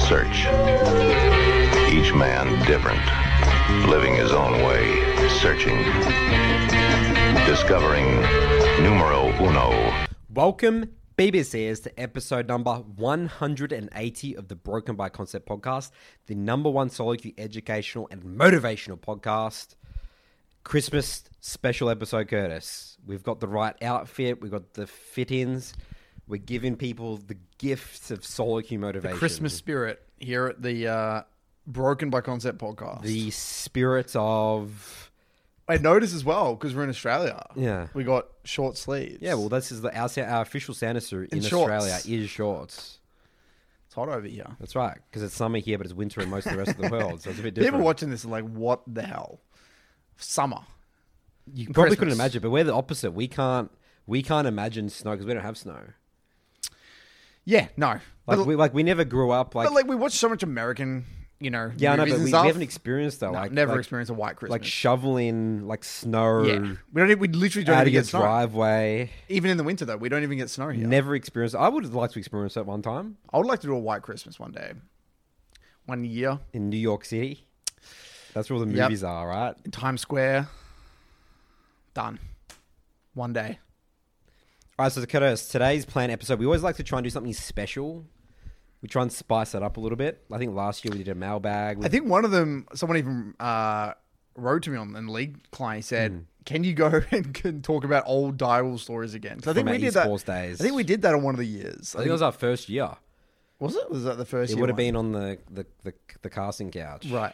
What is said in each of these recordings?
search. Each man different, living his own way, searching, discovering numero uno. Welcome, BBCers, to episode number 180 of the Broken by Concept podcast, the number one solo queue educational and motivational podcast. Christmas special episode, Curtis. We've got the right outfit, we've got the fit-ins, we're giving people the gifts of solo queue motivation. The Christmas spirit here at the Broken by Concept podcast. The spirit of... I noticed as well, because we're in Australia. Yeah. We got short sleeves. Yeah, well, this is our official Santa suit in shorts. Australia is shorts. It's hot over here. That's right, because it's summer here, but it's winter in most of the rest of the world, so it's a bit different. People watching this are like, what the hell? Summer. You probably Christmas. couldn't imagine, but we're the opposite. We can't imagine snow because we don't have snow. Yeah, no. We never grew up But we watch so much American, yeah, I know, movies but and we stuff. haven't experienced that. No, never experienced a white Christmas. Like shoveling snow. Yeah. We literally don't out even of your get snow. driveway. Even in the winter, though, we don't even get snow here. Never experienced. I would like to experience that one time I would like to do a white Christmas one day. 1 year. in New York City. That's where all the Yep. movies are, right? In Times Square. Done. One day. All right, so Curtis, today's planned episode, we always like to try and do something special. We try and spice it up a little bit. I think last year we did a mailbag. I think one of them, someone even wrote to me on the league client. He said, "Can you go and can talk about old Direwolf stories again?" 'Cause I think From we our did that. esports days. I think we did that on one of the years. I think it was our first year. Was it? Was that the first It year? would have one? been on the casting couch. Right.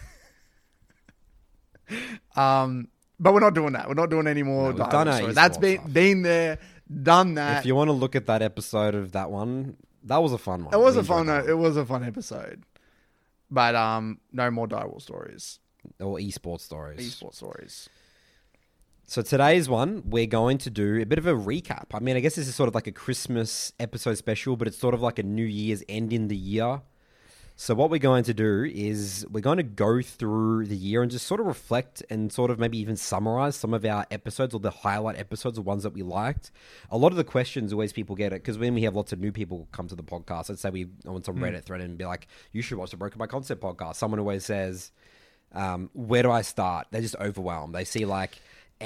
But we're not doing that. We're not doing any more. No, we've done our stories. That's esports stuff. been there, done that. If you want to look at that episode of that one, that was a fun one. It was We a fun. enjoyed that It was a fun episode. But no more Direwolf stories. one. Or esports stories. Esports stories. So today's one, we're going to do a bit of a recap. I mean, I guess this is sort of like a Christmas episode special, but it's sort of like a New Year's end in the year. So what we're going to do is we're going to go through the year and just sort of reflect and sort of maybe even summarize some of our episodes or the highlight episodes, the ones that we liked. A lot of the questions always people get it because when we have lots of new people come to the podcast, let's say we on some Reddit thread and be like, you should watch the Broken by Concept podcast. Someone always says, where do I start? They're just overwhelmed. They see like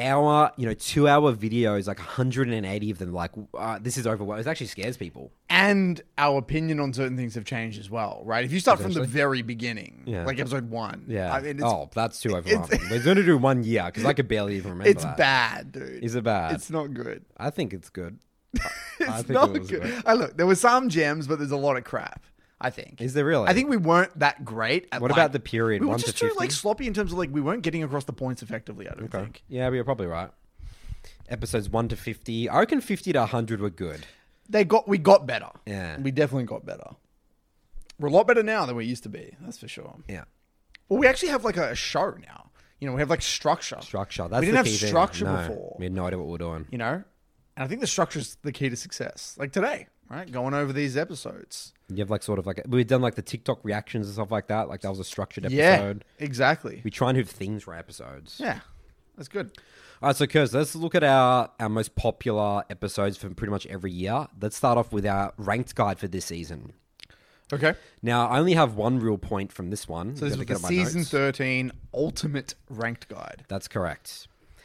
2-hour videos, like 180 of them, like this is overwhelming. It actually scares people. And our opinion on certain things have changed as well, right? If you start from the Eventually. very beginning, Yeah. like episode 1. Yeah. I mean, that's too overwhelming. We're going to do 1 year because I could barely even remember it's that. bad, dude. Is it bad? It's not good. I think it's good. I It's think not it was good. Look, there were some gems, but there's a lot of crap, I think. Is there really? I think we weren't that great at What about the period, We were 1 to just too 50? sloppy in terms of we weren't getting across the points effectively, I don't think. Yeah, but you're probably right. Episodes 1 to 50. I reckon 50 to 100 were good. We got better. Yeah. We definitely got better. We're a lot better now than we used to be, that's for sure. Yeah. Well, we actually have a show now. We have structure. Structure. That's we the didn't key have thing. structure No, before. We had no idea what we were doing. And I think the structure is the key to success. Like today, right? Going over these episodes. You have we've done the TikTok reactions and stuff like that. Like that was a structured episode. Yeah, exactly. We try and do things for episodes. Yeah, that's good. All right, so Kurz, let's look at our most popular episodes from pretty much every year. Let's start off with our ranked guide for this season. Okay. Now, I only have one real point from this one. So this was the season 13 ultimate ranked guide. That's correct.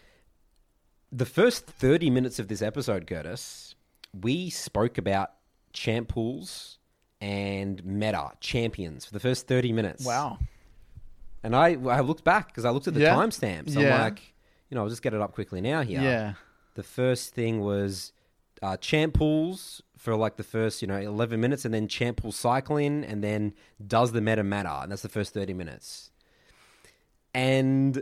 The first 30 minutes of this episode, Curtis, we spoke about champ pools and meta champions for the first 30 minutes. Wow. And I looked back because I looked at the Yeah. timestamps. Yeah. I'm like, I'll just get it up quickly now here. Yeah. The first thing was champ pools for the first 11 minutes, and then champ pool cycling, and then does the meta matter, and that's the first 30 minutes. And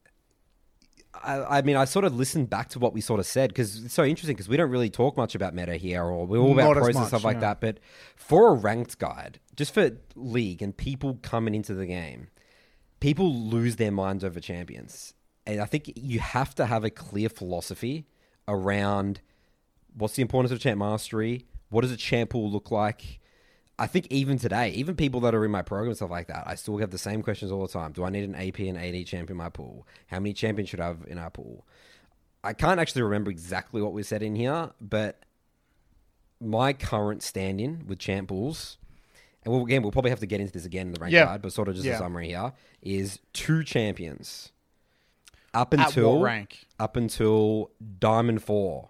I mean, I sort of listened back to what we sort of said because it's so interesting because we don't really talk much about meta here, or we're all about Not as pros and much, stuff like no. that. But for a ranked guide, just for league and people coming into the game, people lose their minds over champions. And I think you have to have a clear philosophy around what's the importance of champ mastery, what does a champ pool look like. I think even today, even people that are in my program and stuff like that, I still have the same questions all the time. Do I need an AP and AD champ in my pool? How many champions should I have in our pool? I can't actually remember exactly what we said in here, but my current stand-in with champ pools, and we'll probably have to get into this again in the rank Yeah. card, but sort of just a Yeah. summary here, is 2 champions. Up At until what rank? Up until Diamond 4.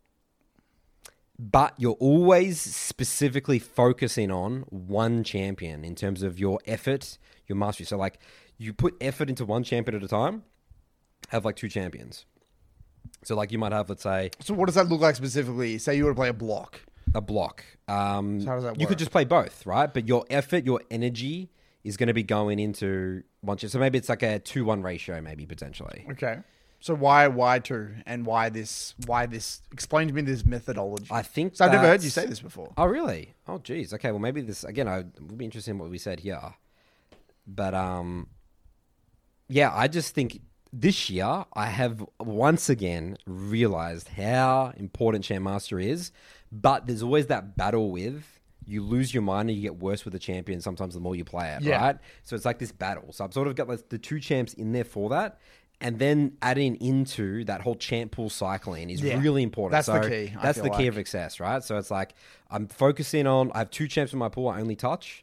But you're always specifically focusing on one champion in terms of your effort, your mastery. So, like, you put effort into one champion at a time, have, like, 2 champions. So, like, you might have, let's say, So what does that look like specifically? Say you want to play a block. a block. how does that You work? could just play both, right? But your effort, your energy is going to be going into one champion. So maybe it's like a 2-1 ratio, maybe, potentially. Okay. So why 2? And why this? Explain to me this methodology. I think So I've never heard you that's- say this before. Oh, really? Oh, geez. Okay, well, maybe this again. I would be interested in what we said here, but yeah, I just think this year I have once again realized how important Champ Master is. But there's always that battle with you lose your mind and you get worse with the champion. Sometimes the more you play it, Yeah. right? So it's like this battle. So I've sort of got like the 2 champs in there for that. And then adding into that whole champ pool cycling is Yeah. really important. That's the So key, I That's feel the key like. of success, right? So it's like I'm focusing on. I have 2 champs in my pool. I only touch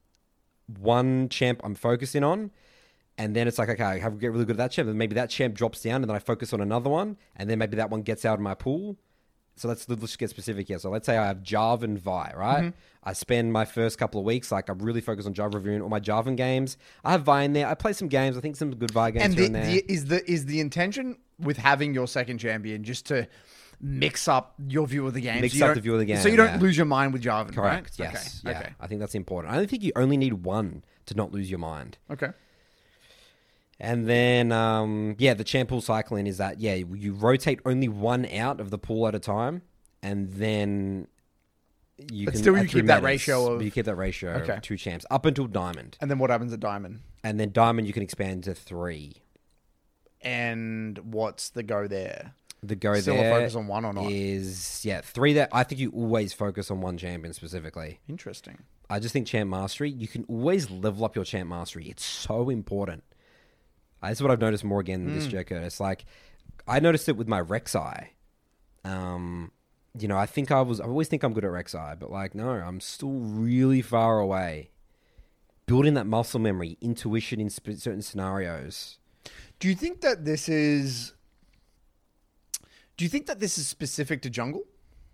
1 champ. I'm focusing on, and then it's like, okay, I have to get really good at that champ. And maybe that champ drops down, and then I focus on another one, and then maybe that one gets out of my pool. So let's just get specific here. So let's say I have Jarvan and Vi, right? Mm-hmm. I spend my first couple of weeks, like, I'm really focused on Jarvan, reviewing all my Jarvan games. I have Vi in there. I play some games. I think some good Vi games And here and there. is the intention with having your second champion just to mix up your view of the game? Mix so you up don't- the view of the game, So you don't yeah. lose your mind with Jarvan, Correct. right? Yes. Okay. Yeah. Okay. I think that's important. I don't think you only need 1 to not lose your mind. Okay. And then, the champ pool cycling is that, you rotate only 1 out of the pool at a time, and then you But can... still you through keep that metas, ratio of- but you keep that ratio Okay. of 2 champs, up until Diamond. And then what happens at Diamond? And then Diamond you can expand to 3. And what's the go there? The go Still a there focus on 1 or not? is, 3 that... I think you always focus on 1 champion specifically. Interesting. I just think champ mastery, you can always level up your champ mastery. It's so important. That's what I've noticed more again this year, Curtis. Like, I noticed it with my Rek'Sai. I think I always think I'm good at Rek'Sai, but like, no, I'm still really far away. Building that muscle memory, intuition in certain scenarios. Do you think that this is specific to jungle?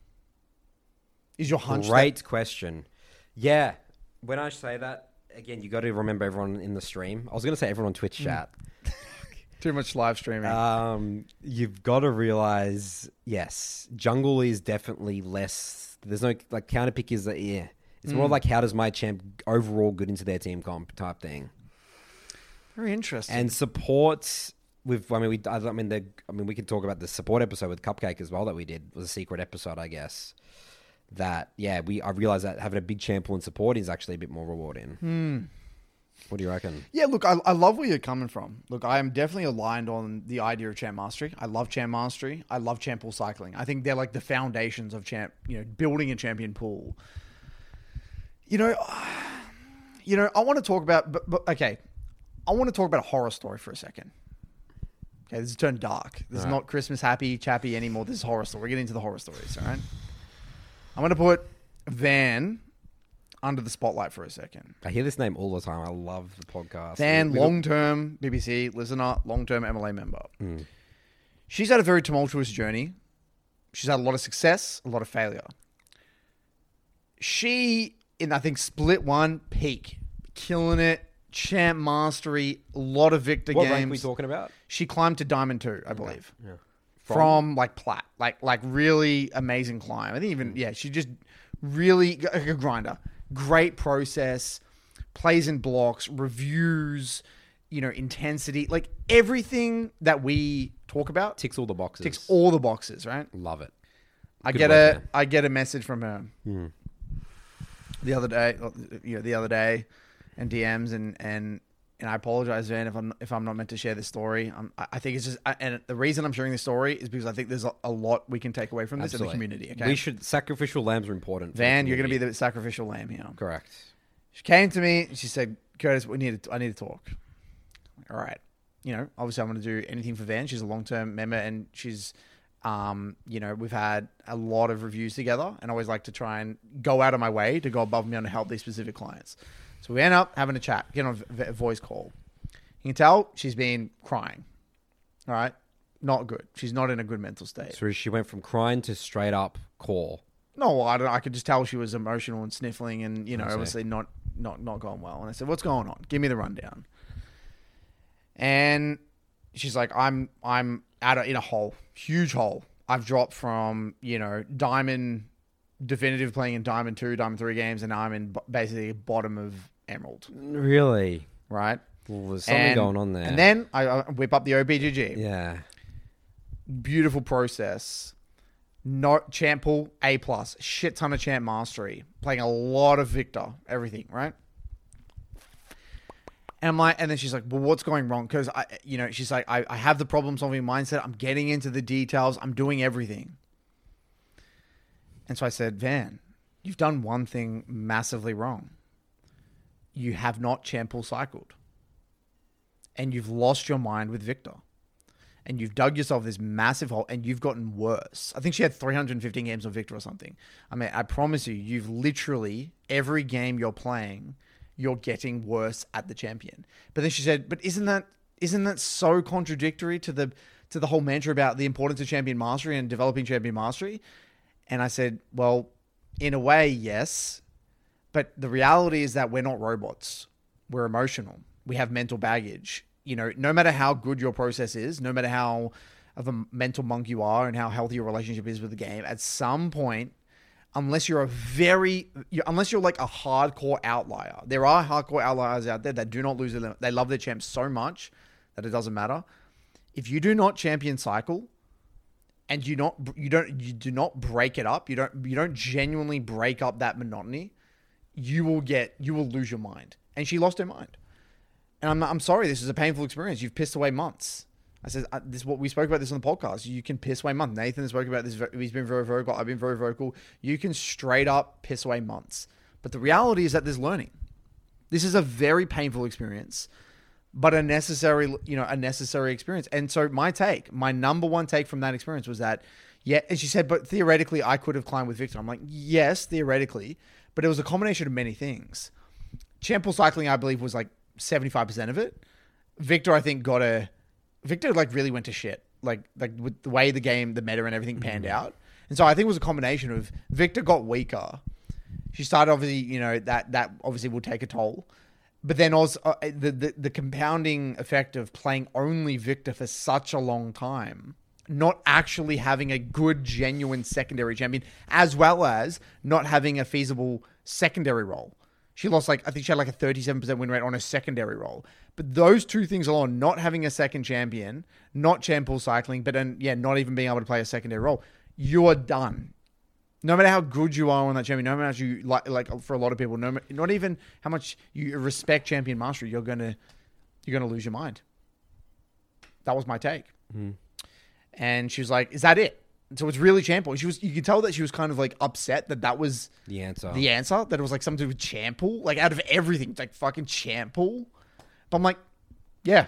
Is your hunch Great question. Yeah, when I say that, again, you got to remember everyone in the stream. I was going to say everyone on Twitch chat. too much live streaming? You've got to realize, yes, jungle is definitely less. There's no like counter pick is that It's more like how does my champ overall good into their team comp type thing. Very interesting. And supports with we could talk about the support episode with Cupcake as well that we did. It was a secret episode, I guess. That I realized that having a big champ pool and support is actually a bit more rewarding. What do you reckon? Yeah, look, I love where you're coming from. Look, I am definitely aligned on the idea of champ mastery. I love champ mastery. I love champ pool cycling. I think they're like the foundations of building a champion pool. I want to talk about, but okay, I want to talk about a horror story for a second. Okay, this has turned dark. This is All right. not Christmas happy, chappy anymore. This is horror story. We're getting into the horror stories, all right? I'm going to put Van under the spotlight for a second. I hear this name all the time. I love the podcast. Van, We got- long-term BBC listener, long-term MLA member. She's had a very tumultuous journey. She's had a lot of success, a lot of failure. She, in I think Split 1, peak. Killing it, champ mastery, a lot of Victor What games. rank are we talking about? She climbed to Diamond 2, I believe. Yeah. From like plat, like really amazing climb. I think even she just really a grinder. Great process, plays in blocks, reviews, intensity, like everything that we talk about Ticks all the boxes. ticks all the boxes, right? Love it. I Good get work, a man. I get a message from her the other day, and DMs and I apologize, Van, if I'm not meant to share this story. I think it's just, and the reason I'm sharing this story is because I think there's a lot we can take away from this in the community. Okay, Sacrificial lambs are important. for the Van, you're going to be community. the sacrificial lamb here. Correct. She came to me and she said, "Curtis, I need to talk." All right, obviously I'm going to do anything for Van. She's a long-term member and she's We've had a lot of reviews together, and I always like to try and go out of my way to go above and beyond to help these specific clients. So we end up having a chat, get on a voice call. You can tell she's been crying. All right, not good. She's not in a good mental state. So she went from crying to straight up call. No, I could just tell she was emotional and sniffling, and I see. obviously not going well. And I said, "What's going on? Give me the rundown." And she's like, "I'm in a hole, huge hole. I've dropped from Diamond Definitive, playing in Diamond 2, Diamond 3 games, and now I'm in basically bottom of Emerald." Really? Right? Well, there's something going on there. And then I whip up the OBGG. Yeah. Beautiful process. Not champ pool, A+, shit ton of champ mastery, playing a lot of Victor, everything, right? And then she's like, "Well, what's going wrong?" Because she's like, I have the problem solving mindset. I'm getting into the details. I'm doing everything. And so I said, "Van, you've done one thing massively wrong. You have not champ pool cycled, and you've lost your mind with Victor. And you've dug yourself this massive hole, and you've gotten worse." I think she had 315 games on Victor or something. I mean, I promise you, you've literally, every game you're playing, you're getting worse at the champion. But then she said, "But isn't that so contradictory to the whole mantra about the importance of champion mastery and developing champion mastery?" And I said, "Well, in a way, yes. But the reality is that we're not robots. We're emotional. We have mental baggage. No matter how good your process is, no matter how of a mental monk you are and how healthy your relationship is with the game, at some point, unless you're like a hardcore outlier, there are hardcore outliers out there that do not lose their limit. They love their champs so much that it doesn't matter. If you do not champion cycle and you do not break it up, you don't genuinely break up that monotony, you will lose your mind." And she lost her mind. And I'm sorry, this is a painful experience. You've pissed away months. I said, this is what we spoke about this on the podcast. You can piss away months. Nathan has spoken about this. He's been very vocal. I've been very vocal. You can straight up piss away months. But the reality is that there's learning. This is a very painful experience, but a necessary experience. And so my number one take from that experience was that, yeah, and she said, "But theoretically, I could have climbed with Victor." I'm like, yes, theoretically, but it was a combination of many things. Champ pool cycling, I believe, was like 75% of it. Victor, I think, Victor really went to shit. Like with the way the game, the meta and everything panned out. And so I think it was a combination of Victor got weaker. She started obviously, that obviously will take a toll. But then also the compounding effect of playing only Victor for such a long time, not actually having a good, genuine secondary champion, as well as not having a feasible secondary role. She lost I think she had a 37% win rate on a secondary role. But those two things alone, not having a second champion, not champ pool cycling, but then, not even being able to play a secondary role, you are done. No matter how good you are on that champion, no matter how much you like for a lot of people, not even how much you respect champion mastery, you're gonna lose your mind. That was my take. Mm. And she was like, "Is that it?" So it's really champ pool. You could tell that she was kind of upset that was the answer. That it was something to do with champ pool. Out of everything, it's fucking champ pool. But I'm like, yeah.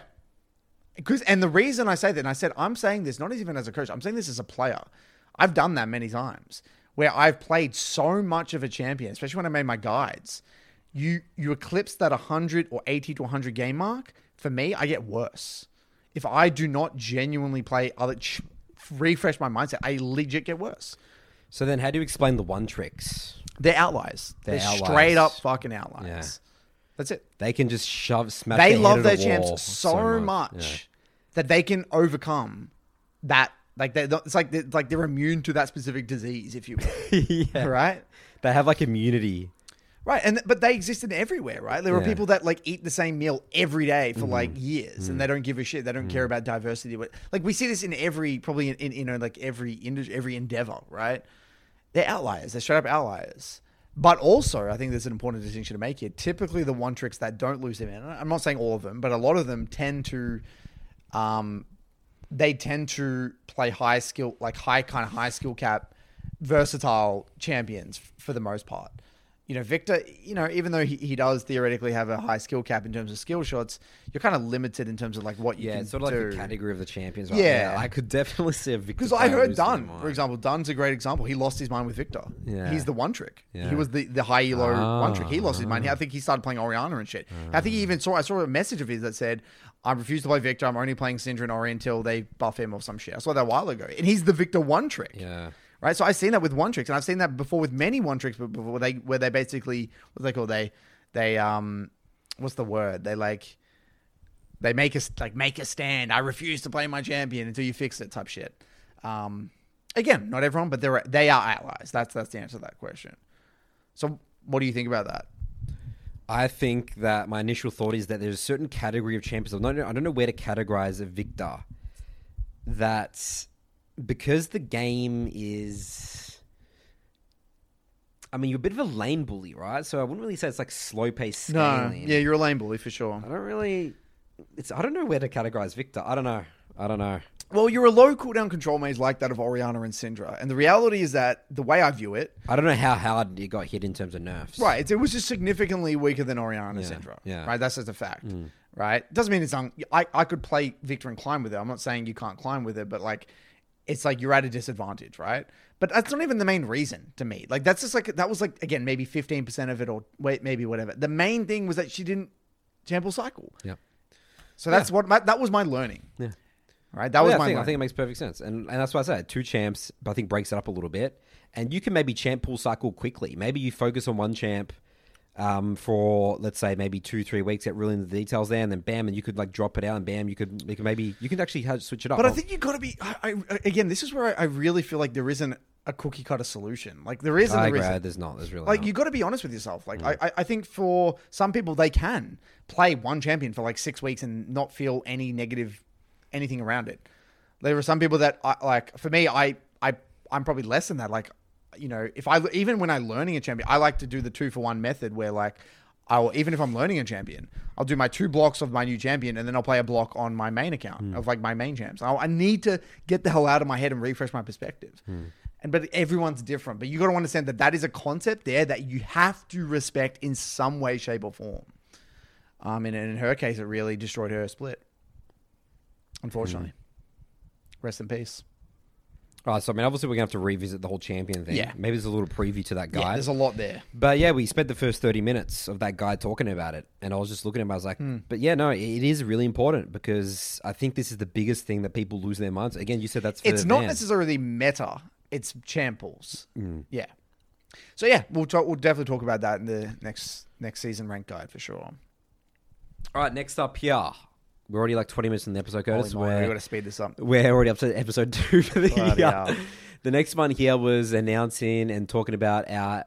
And the reason I say that, and I said, I'm saying this not even as a coach, I'm saying this as a player. I've done that many times where I've played so much of a champion, especially when I made my guides. You eclipse that 100 or 80 to 100 game mark. For me, I get worse. If I do not genuinely play refresh my mindset, I legit get worse. So then how do you explain the one tricks? They're outliers. They're straight up fucking outliers. Yeah. That's it. They can just smash they their love head their at a champs wall so much that they can overcome that. It's like they're immune to that specific disease, if you will. Yeah. Right? They have immunity. Right, but they exist in everywhere, right? There are people that eat the same meal every day for years, and they don't give a shit. They don't care about diversity. We see this in every every industry, every endeavor, right? They're outliers. They're straight up outliers. But also, I think there's an important distinction to make here. Typically, the one tricks that don't lose them, and I'm not saying all of them, but a lot of them tend to, play high skill cap, versatile champions for the most part. Victor, even though he does theoretically have a high skill cap in terms of skill shots, you're kind of limited in terms of like what you can it's sort of like do. the category of the champions. Right? Yeah. I could definitely see a Victor. Because I heard lose their Dunn, mind. for example. Dunn's a great example. He lost his mind with Victor. Yeah. He's the one trick. Yeah. He was the high elo one trick. He lost his mind. I think he started playing Orianna and shit. I think he even I saw a message of his that said, I refuse to play Victor. I'm only playing Syndra and Ori until they buff him or some shit. I saw that a while ago. And he's the Victor one trick. Yeah. Right, so I've seen that with one tricks, and I've seen that before with many one tricks, before where they basically what do they call what's the word? They make a stand. I refuse to play my champion until you fix it, type shit. Again, not everyone, but they are allies. That's the answer to that question. So, what do you think about that? I think that my initial thought is that there's a certain category of champions. I don't know where to categorize a Victor. That's because the game is... I mean, you're a bit of a lane bully, right? So I wouldn't really say it's like slow-paced scaling. No, yeah, you're a lane bully for sure. I don't know where to categorize Victor. I don't know. Well, you're a low cooldown control maze like that of Orianna and Syndra. And the reality is that, the way I view it... I don't know how hard it got hit in terms of nerfs. Right, it was just significantly weaker than Orianna and Yeah, Syndra. yeah. Right, that's just a fact. Right? Doesn't mean it's... I could play Victor and climb with it. I'm not saying you can't climb with it, but like... It's like you're at a disadvantage, right? But that's not even the main reason to me. Like, that's just like... That was like, again, maybe 15% of it or maybe whatever. The main thing was that she didn't temple cycle. Yeah. So that's that was my learning. Yeah. Right? That was my I learning. think it makes perfect sense. And that's why I said 2 champs, but I think breaks it up a little bit. And you can maybe champ pool cycle quickly. Maybe you focus on one champ for, let's say, maybe 2-3 weeks, get really into the details there, and then bam, and you could like drop it out, and bam, you could actually switch it up. But I think you got to be... again, this is where I really feel like there isn't a cookie cutter solution. Like, there is and there isn't. There's not. There's really like not. you got to be honest with yourself. Like I think for some people they can play one champion for like 6 weeks and not feel any negative anything around it. There are some people that for me I'm probably less than that. Like, even when I'm learning a champion, I like to do the 2-for-1 method where like even if I'm learning a champion, I'll do my 2 blocks of my new champion and then I'll play a block on my main account of like my main champs. I need to get the hell out of my head and refresh my perspective. But everyone's different. But you got to understand that is a concept there that you have to respect in some way, shape, or form. And in her case, it really destroyed her split. Unfortunately. Rest in peace. All right, so I mean, obviously we're going to have to revisit the whole champion thing. Yeah. Maybe there's a little preview to that guide. Yeah, there's a lot there. But yeah, we spent the first 30 minutes of that guide talking about it. And I was just looking at him, I was like, but yeah, no, it is really important because I think this is the biggest thing that people lose their minds. Again, you said that's for It's not ban. necessarily meta. It's champ pools. Yeah. So yeah, we'll definitely talk about that in the next season rank guide for sure. All right, next up here. We're already like 20 minutes in the episode, Curtis. We got to speed this up. We're already up to episode 2 for the Bloody year. hell. The next one here was announcing and talking about our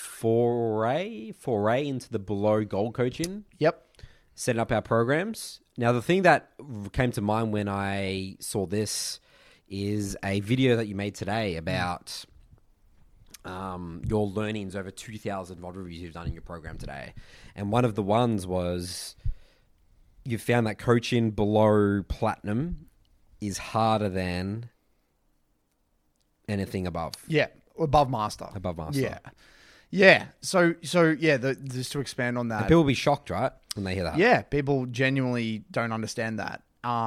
foray into the below gold coaching, Yep. setting up our programs. Now, the thing that came to mind when I saw this is a video that you made today about your learnings over 2,000 VOD reviews you've done in your program today. And one of the ones was you found that coaching below platinum is harder than anything above. Yeah. Above master. Above master. Yeah. Yeah. So yeah, just to expand on that. And people will be shocked, right, when they hear that. Yeah, people genuinely don't understand that.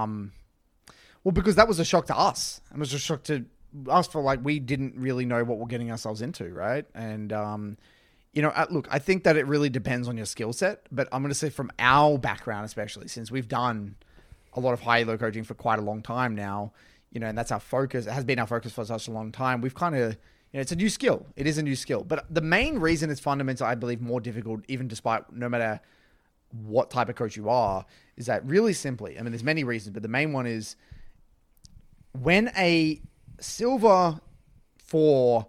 Well, because that was a shock to us. It was a shock to us for like, we didn't really know what we're getting ourselves into, right? And, look, I think that it really depends on your skill set, but I'm going to say from our background, especially since we've done a lot of high-elo coaching for quite a long time now, and that's our focus. It has been our focus for such a long time. We've kind of, it's a new skill. It is a new skill. But the main reason it's fundamentally, I believe, more difficult, even despite no matter what type of coach you are, is that really simply, I mean, there's many reasons, but the main one is when a silver 4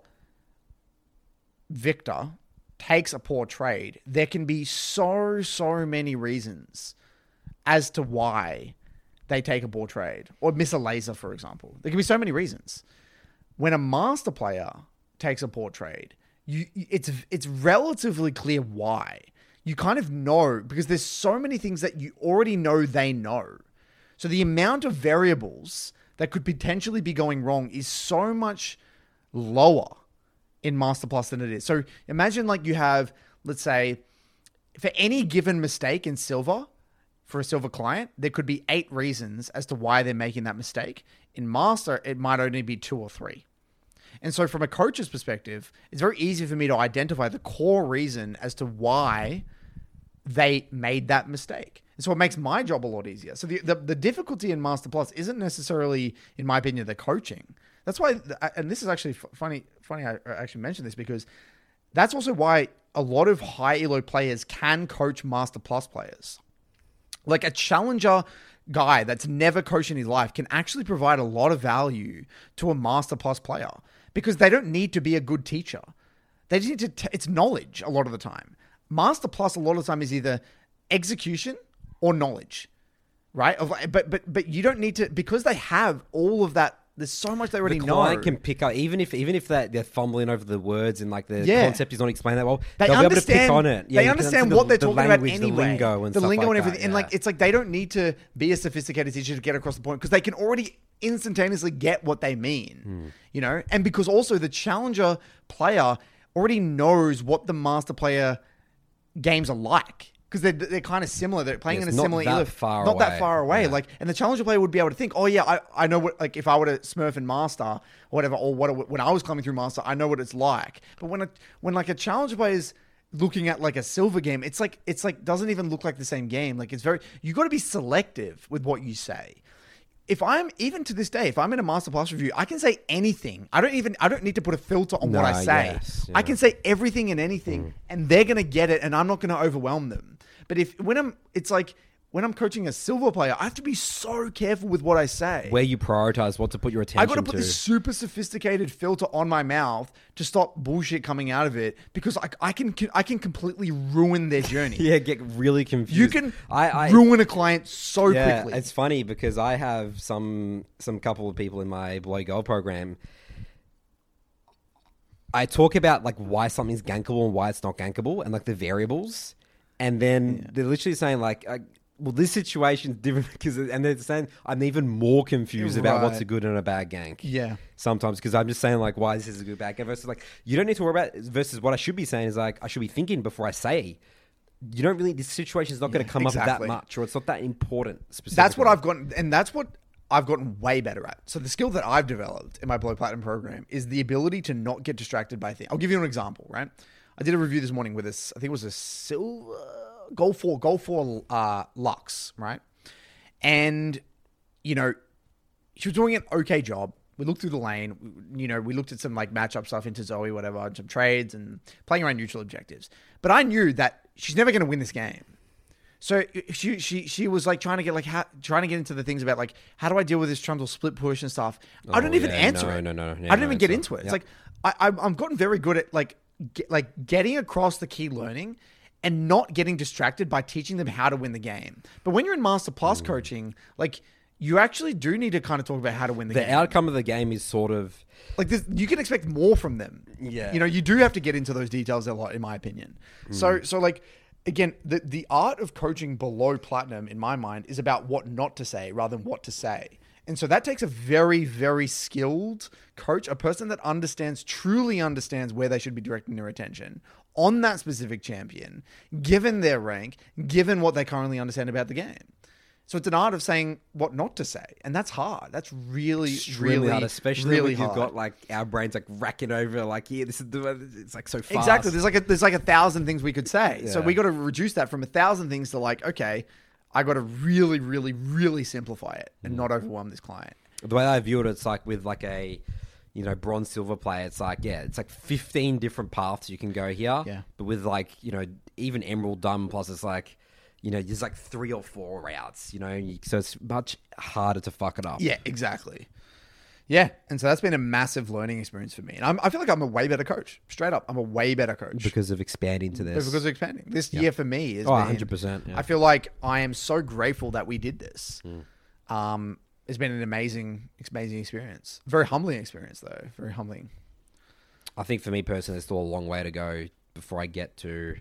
Victor takes a poor trade, there can be so many reasons as to why they take a poor trade or miss a laser, for example. There can be so many reasons. When a master player takes a poor trade, it's relatively clear why. You kind of know because there's so many things that you already know they know. So the amount of variables that could potentially be going wrong is so much lower in Master Plus than it is. So imagine like you have let's say, for any given mistake in silver, for a silver client, there could be 8 reasons as to why they're making that mistake. In master, it might only be 2 or 3. And so from a coach's perspective, it's very easy for me to identify the core reason as to why they made that mistake. And so it makes my job a lot easier. So the difficulty in Master Plus isn't necessarily, in my opinion, the coaching. That's why, and this is actually funny I actually mentioned this, because that's also why a lot of high elo players can coach Master Plus players. Like a challenger guy that's never coached in his life can actually provide a lot of value to a Master Plus player, because they don't need to be a good teacher. They just need to, it's knowledge a lot of the time. Master Plus a lot of the time is either execution or knowledge, right? But you don't need to, because they have all of that. There's so much they already know. The client can pick up, even if they're fumbling over the words and like the concept is not explained that well, they'll be able to pick on it. They understand what they're talking language, about anyway. The lingo and the stuff lingo like and everything. That, and like, it's like they don't need to be a sophisticated teacher to get across the point, because they can already instantaneously get what they mean, you know? And because also the challenger player already knows what the master player games are like. Because they're kind of similar. They're playing in a similar... Not that far away. Yeah. Like, and the challenger player would be able to think, oh yeah, I know what... Like if I were to Smurf in Master or whatever, or when I was climbing through Master, I know what it's like. But when like a challenger player is looking at like a silver game, it's like doesn't even look like the same game. Like it's very... You got to be selective with what you say. Even to this day, if I'm in a Master Plus review, I can say anything. I don't need to put a filter on what I say. Yes, yeah. I can say everything and anything, and they're going to get it, and I'm not going to overwhelm them. But when I'm coaching a silver player, I have to be so careful with what I say. Where you prioritize what to put your attention to. I got to put this super sophisticated filter on my mouth to stop bullshit coming out of it, because I can completely ruin their journey. Yeah, get really confused. You can ruin a client so quickly. It's funny because I have some couple of people in my Below Gold program. I talk about like why something's gankable and why it's not gankable, and like the variables. And then they're literally saying like, well, this situation's different because, and they're saying I'm even more confused about what's a good and a bad gank. Yeah. Sometimes because I'm just saying like, why this is a good bad gank versus like, you don't need to worry about versus what I should be saying is like, I should be thinking before I say, you don't really, this situation's not going to come up that much, or it's not that important. That's what I've gotten. And that's what I've gotten way better at. So the skill that I've developed in my Below Platinum program is the ability to not get distracted by things. I'll give you an example, right? I did a review this morning with this, I think it was a silver Gold 4 Lux, right? And, you know, she was doing an okay job. We looked through the lane, we looked at some like matchup stuff into Zoe, whatever, and some trades and playing around neutral objectives. But I knew that she's never going to win this game. So she was like trying to get into the things about like, how do I deal with this Trundle split push and stuff? I don't even answer it. No. I don't even get into it. It's like, I've gotten very good at like getting across the key learning and not getting distracted by teaching them how to win the game. But when you're in Master Plus coaching, like you actually do need to kind of talk about how to win the game. The outcome of the game is sort of like this, you can expect more from them. Yeah. You do have to get into those details a lot, in my opinion. So like, again, the art of coaching below platinum, in my mind, is about what not to say rather than what to say. And so that takes a very, very skilled coach, a person that truly understands where they should be directing their attention on that specific champion, given their rank, given what they currently understand about the game. So it's an art of saying what not to say. And that's hard. That's really hard, especially really when you've got like our brains like racking over like, it's like so fast. Exactly. There's like 1,000 things we could say. Yeah. So we got to reduce that from 1,000 things to like, okay, I got to really, really, really simplify it and not overwhelm this client. The way I view it, it's like with like a, bronze silver player, it's like, it's like 15 different paths you can go here. Yeah. But with like, even Emerald Diamond Plus, it's like, there's like 3 or 4 routes, so it's much harder to fuck it up. Yeah, exactly. Yeah. And so that's been a massive learning experience for me. And I feel like I'm a way better coach. Straight up. I'm a way better coach. Because of expanding to this. Because of expanding. This year for me is 100%. Yeah. I feel like I am so grateful that we did this. It's been an amazing experience. Very humbling experience, though. Very humbling. I think for me personally, there's still a long way to go before I get to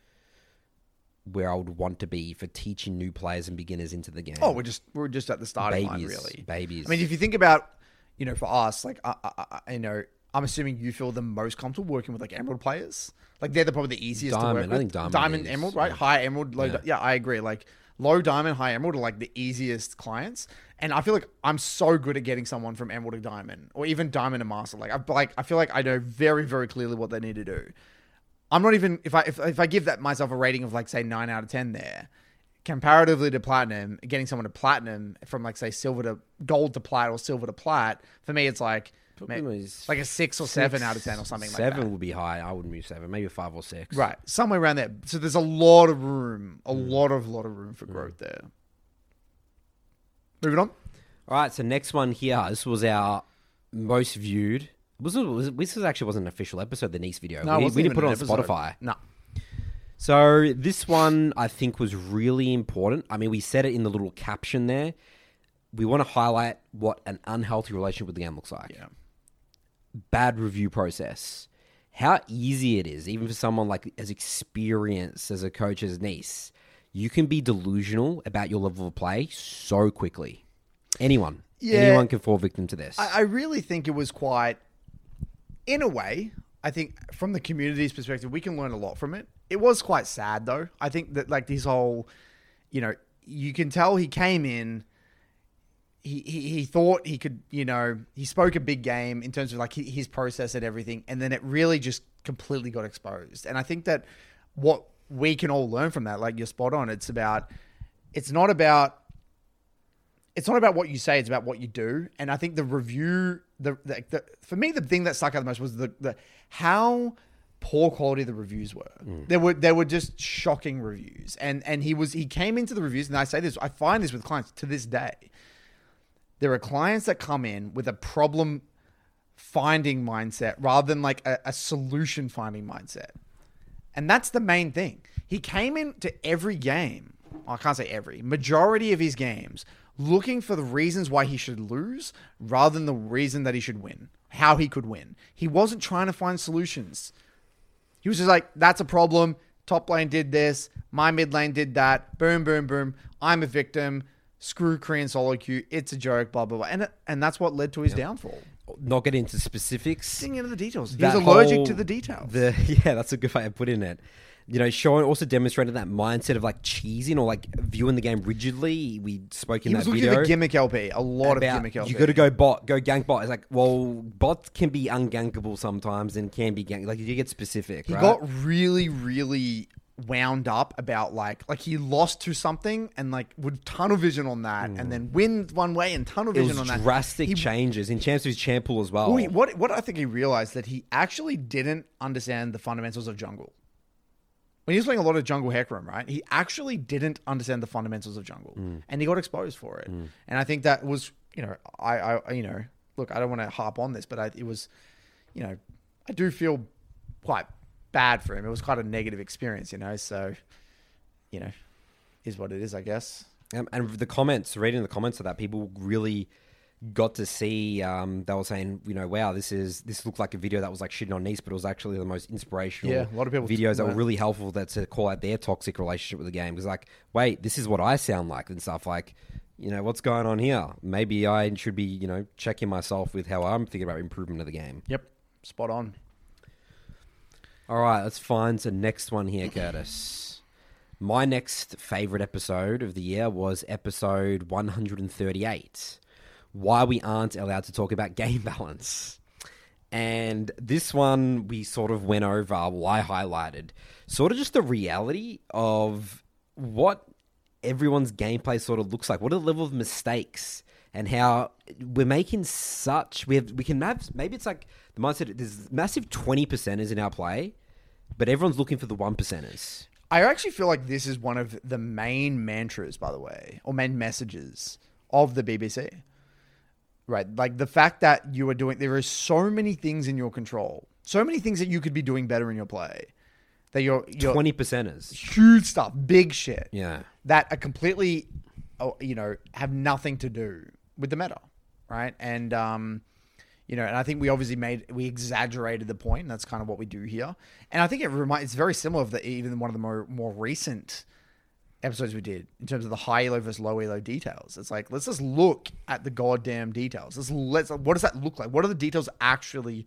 where I would want to be for teaching new players and beginners into the game. Oh, we're just at the starting line, really. Babies. I mean, if you think about, for us, like, I'm assuming you feel the most comfortable working with like Emerald players. Like they're probably the easiest to Diamond. work with. I think Diamond is, Emerald, right? yeah. High Emerald, low. Yeah, I agree. Like low Diamond, high Emerald are like the easiest clients. And I feel like I'm so good at getting someone from Emerald to Diamond, or even Diamond to Master. I feel like I know very, very clearly what they need to do. I'm not even if I give that myself a rating of like say 9 out of 10 there, comparatively to Platinum, getting someone to Platinum from like say silver to gold to plat or silver to plat, for me it's like like a 6 or 7 out of 10 or something like that. 7 would be high. I wouldn't move 7. Maybe a 5 or 6. Right, somewhere around there. So there's a lot of room, a lot of room for growth there. Moving on. All right, so next one here. This was our most viewed. This actually wasn't an official episode, the Nice video. No, we didn't put it on Spotify. No. So this one, I think, was really important. I mean, we said it in the little caption there. We want to highlight what an unhealthy relationship with the game looks like. Yeah. Bad review process. How easy it is, even for someone like as experienced as a coach as Nice. You can be delusional about your level of play so quickly. Anyone can fall victim to this. I really think it was quite, in a way, I think from the community's perspective, we can learn a lot from it. It was quite sad though. I think that like this whole, you can tell he came in, he thought he could, he spoke a big game in terms of like his process and everything. And then it really just completely got exposed. And I think that what we can all learn from that, like you're spot on. It's not about what you say, it's about what you do. And I think the review, for me, the thing that stuck out the most was the how poor quality the reviews were. There were just shocking reviews. And he came into the reviews, and I say this, I find this with clients to this day. There are clients that come in with a problem finding mindset rather than like a solution finding mindset. And that's the main thing. He came into every game, I can't say every, majority of his games, looking for the reasons why he should lose rather than the reason that he should win, how he could win. He wasn't trying to find solutions. He was just like, that's a problem. Top lane did this. My mid lane did that. Boom, boom, boom. I'm a victim. Screw Korean solo queue. It's a joke, blah, blah, blah. And that's what led to his downfall. Not get into specifics. Getting into the details. He was allergic to the details. Yeah, that's a good way to put in it. Sean also demonstrated that mindset of like cheesing or like viewing the game rigidly. We spoke in that video. He was looking at the gimmick LP. A lot of gimmick LP. You got to go gank bot. It's like, well, bots can be ungankable sometimes and can be ganked. Like you get specific. He got really, really wound up about like he lost to something and like would tunnel vision on that and then win one way and tunnel vision on that. Drastic changes in terms of his champ pool as well. What I think he realized that he actually didn't understand the fundamentals of jungle. When he was playing a lot of jungle Hecarim, right? He actually didn't understand the fundamentals of jungle, and he got exposed for it. And I think that was, I look, I don't want to harp on this, but it was, I do feel quite bad for him. It was quite a negative experience, So, is what it is, I guess. And the comments, reading the comments of that, people really got to see. They were saying, wow, this looked like a video that was like shitting on Nice, but it was actually the most inspirational. Yeah, a lot of people videos that were really helpful to call out their toxic relationship with the game. Because like, wait, this is what I sound like and stuff. Like, what's going on here? Maybe I should be, checking myself with how I'm thinking about improvement of the game. Yep, spot on. All right, let's find the next one here, Curtis. My next favorite episode of the year was episode 138. Why we aren't allowed to talk about game balance. And this one we sort of went over, well, I highlighted, sort of just the reality of what everyone's gameplay sort of looks like. What are the level of mistakes and how we're making maybe it's like the mindset, there's massive 20%ers in our play, but everyone's looking for the 1%ers. I actually feel like this is one of the main mantras, by the way, or main messages of the BBC. Right, like the fact that there are so many things in your control, so many things that you could be doing better in your play, that you're 20%ers, huge stuff, big shit, that are completely, have nothing to do with the meta, right? And and I think we exaggerated the point, and that's kind of what we do here. And I think it's very similar of even one of the more recent episodes we did in terms of the high elo versus low elo details. It's like, let's just look at the goddamn details. What does that look like? What do the details actually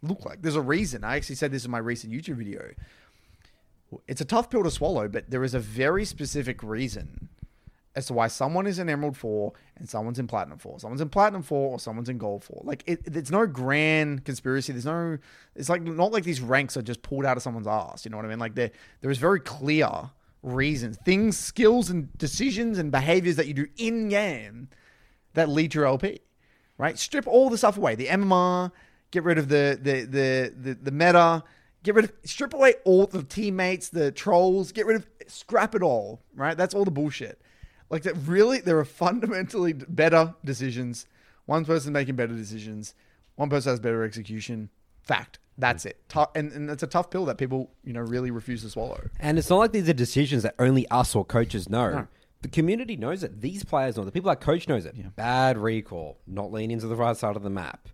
look like. There's a reason. I actually said this in my recent YouTube video. It's a tough pill to swallow, but there is a very specific reason as to why someone is in Emerald 4 and someone's in Platinum 4. Someone's in Platinum 4 or someone's in Gold 4. Like, it's no grand conspiracy. It's like not like these ranks are just pulled out of someone's ass. You know what I mean? Like, there is very clear reasons, things, skills, and decisions and behaviors that you do in game that lead to your LP, right? Strip all the stuff away. The MMR, get rid of the meta, strip away all the teammates, the trolls, scrap it all, right? That's all the bullshit. Like that really, there are fundamentally better decisions. One person making better decisions. One person has better execution. Fact. That's it. And it's a tough pill that people, really refuse to swallow. And it's not like these are decisions that only us or coaches know. No. The community knows it. These players know it. The people like coach knows it. Yeah. Bad recall. Not leaning to the right side of the map.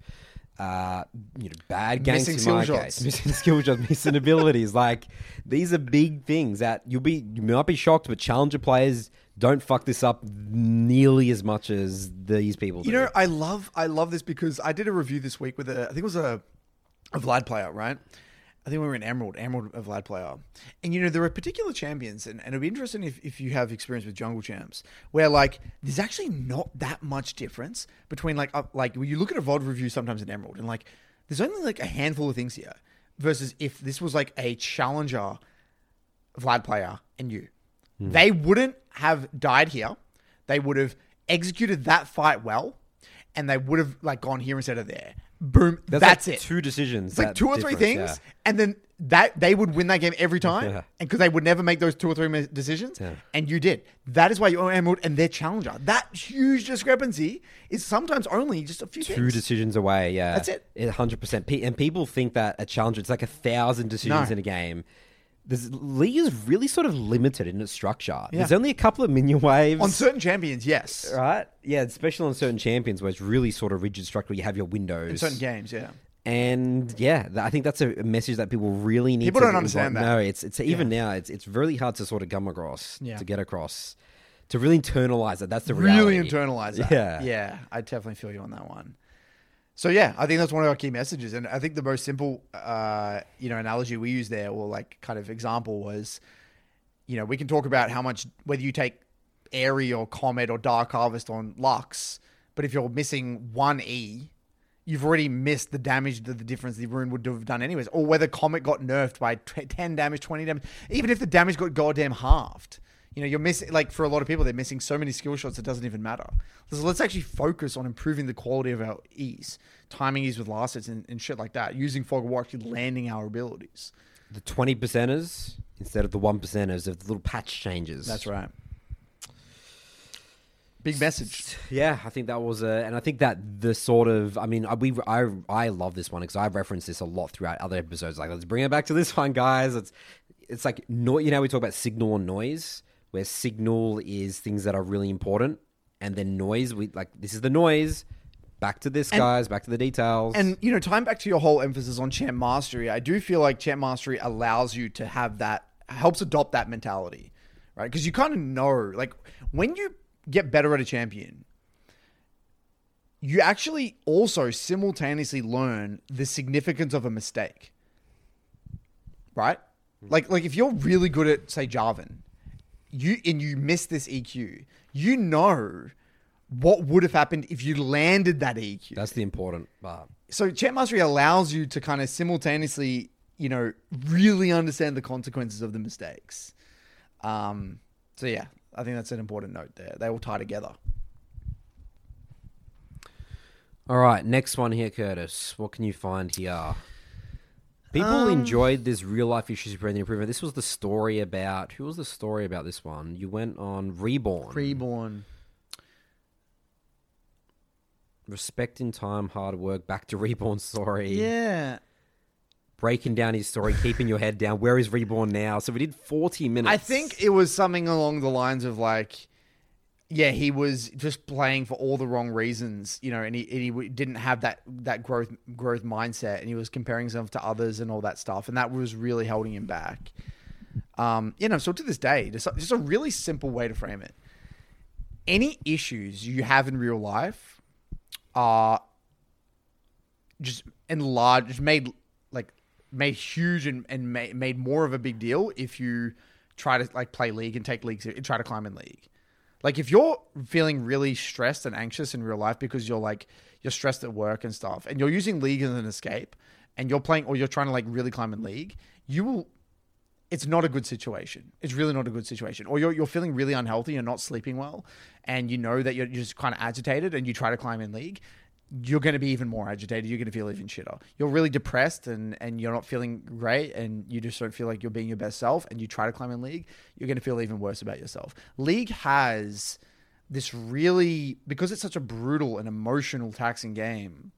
Bad ganks in my case. Missing skill shots, missing abilities. Like, these are big things that you might be shocked, but challenger players don't fuck this up nearly as much as these people do. I love this because I did a review this week with I think it was a Vlad player, right? I think we were in Emerald of Vlad player. And, there are particular champions, and it'd be interesting if you have experience with jungle champs, where, like, there's actually not that much difference between, like when you look at a VOD review sometimes in Emerald, and, like, there's only, like, a handful of things here, versus if this was, like, a challenger Vlad player and you. They wouldn't have died here. They would have executed that fight well, and they would have, like, gone here instead of there. Boom. That's like it. Two decisions. It's like two or three things, and then that they would win that game every time, and because they would never make those 2 or 3 decisions, and you did. That is why you own Emerald and their challenger. That huge discrepancy is sometimes only just a few two decisions away. Yeah, that's it. 100%. And people think that a challenger, it's like 1,000 decisions in a game. League is really sort of limited in its structure. Yeah. There's only a couple of minion waves. On certain champions, yes. Right? Yeah, especially on certain champions where it's really sort of rigid structure where you have your windows. In certain games, yeah. And yeah, I think that's a message that people really need people to... don't understand that. No, it's even now, it's really hard to sort of come across, to get across, to really internalize it. That's the reality. Really internalize that. Yeah. Yeah, I definitely feel you on that one. So yeah, I think that's one of our key messages, and I think the most simple, analogy we use there, or like kind of example, was, we can talk about how much whether you take Airy or Comet or Dark Harvest on Lux, but if you're missing 1 E, you've already missed the damage, the difference the rune would have done anyways, or whether Comet got nerfed by 10 damage, 20 damage, even if the damage got goddamn halved. You're missing, like, for a lot of people, they're missing so many skill shots it doesn't even matter. So let's actually focus on improving the quality of our E's, timing E's with last hits and shit like that, using Fog of War, actually landing our abilities. The 20%ers instead of the 1%ers of the little patch changes. That's right. Big message. Yeah, I think that was and I think that the sort of, I love this one because I've referenced this a lot throughout other episodes. Like, let's bring it back to this one, guys. It's like, we talk about signal and noise, where signal is things that are really important, and then noise, this is the noise. Back to this, guys. Back to the details. And, tying back to your whole emphasis on champ mastery, I do feel like champ mastery allows you to have that, helps adopt that mentality, right? Because you kind of know, like, when you get better at a champion, you actually also simultaneously learn the significance of a mistake, right? Like if you're really good at, say, Jarvan, you miss this EQ, what would have happened if you landed that EQ. That's the important part. So champ mastery allows you to kind of simultaneously, really understand the consequences of the mistakes. So yeah, I think that's an important note there. They all tie together. All right, next one here, Curtis. What can you find here? People enjoyed this real-life issues for the improvement. This was the story about... Who was the story about this one? You went on Reborn. Respect in time, hard work, back to Reborn story. Yeah. Breaking down his story, keeping your head down. Where is Reborn now? So we did 40 minutes. I think it was something along the lines of like... Yeah, he was just playing for all the wrong reasons, and he didn't have that growth mindset, and he was comparing himself to others and all that stuff, and that was really holding him back. So to this day, just a really simple way to frame it. Any issues you have in real life are just made made huge and made more of a big deal if you try to like play league and take leagues and try to climb in league. Like if you're feeling really stressed and anxious in real life because you're stressed at work and stuff, and you're using league as an escape, and you're playing or you're trying to like really climb in league, it's not a good situation. It's really not a good situation. Or you're feeling really unhealthy, you're not sleeping well, and you know that you're just kind of agitated and you try to climb in league, you're going to be even more agitated. You're going to feel even shitter. You're really depressed and you're not feeling great and you just don't feel like you're being your best self and you try to climb in league, you're going to feel even worse about yourself. League has this really, because it's such a brutal and emotional taxing game,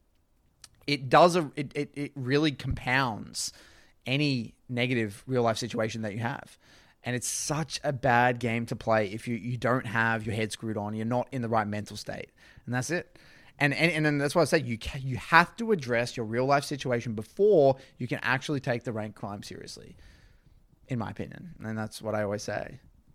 it really compounds any negative real life situation that you have. And it's such a bad game to play if you don't have your head screwed on, you're not in the right mental state. And that's it. And then that's why I say you have to address your real life situation before you can actually take the rank climb seriously, in my opinion. And that's what I always say.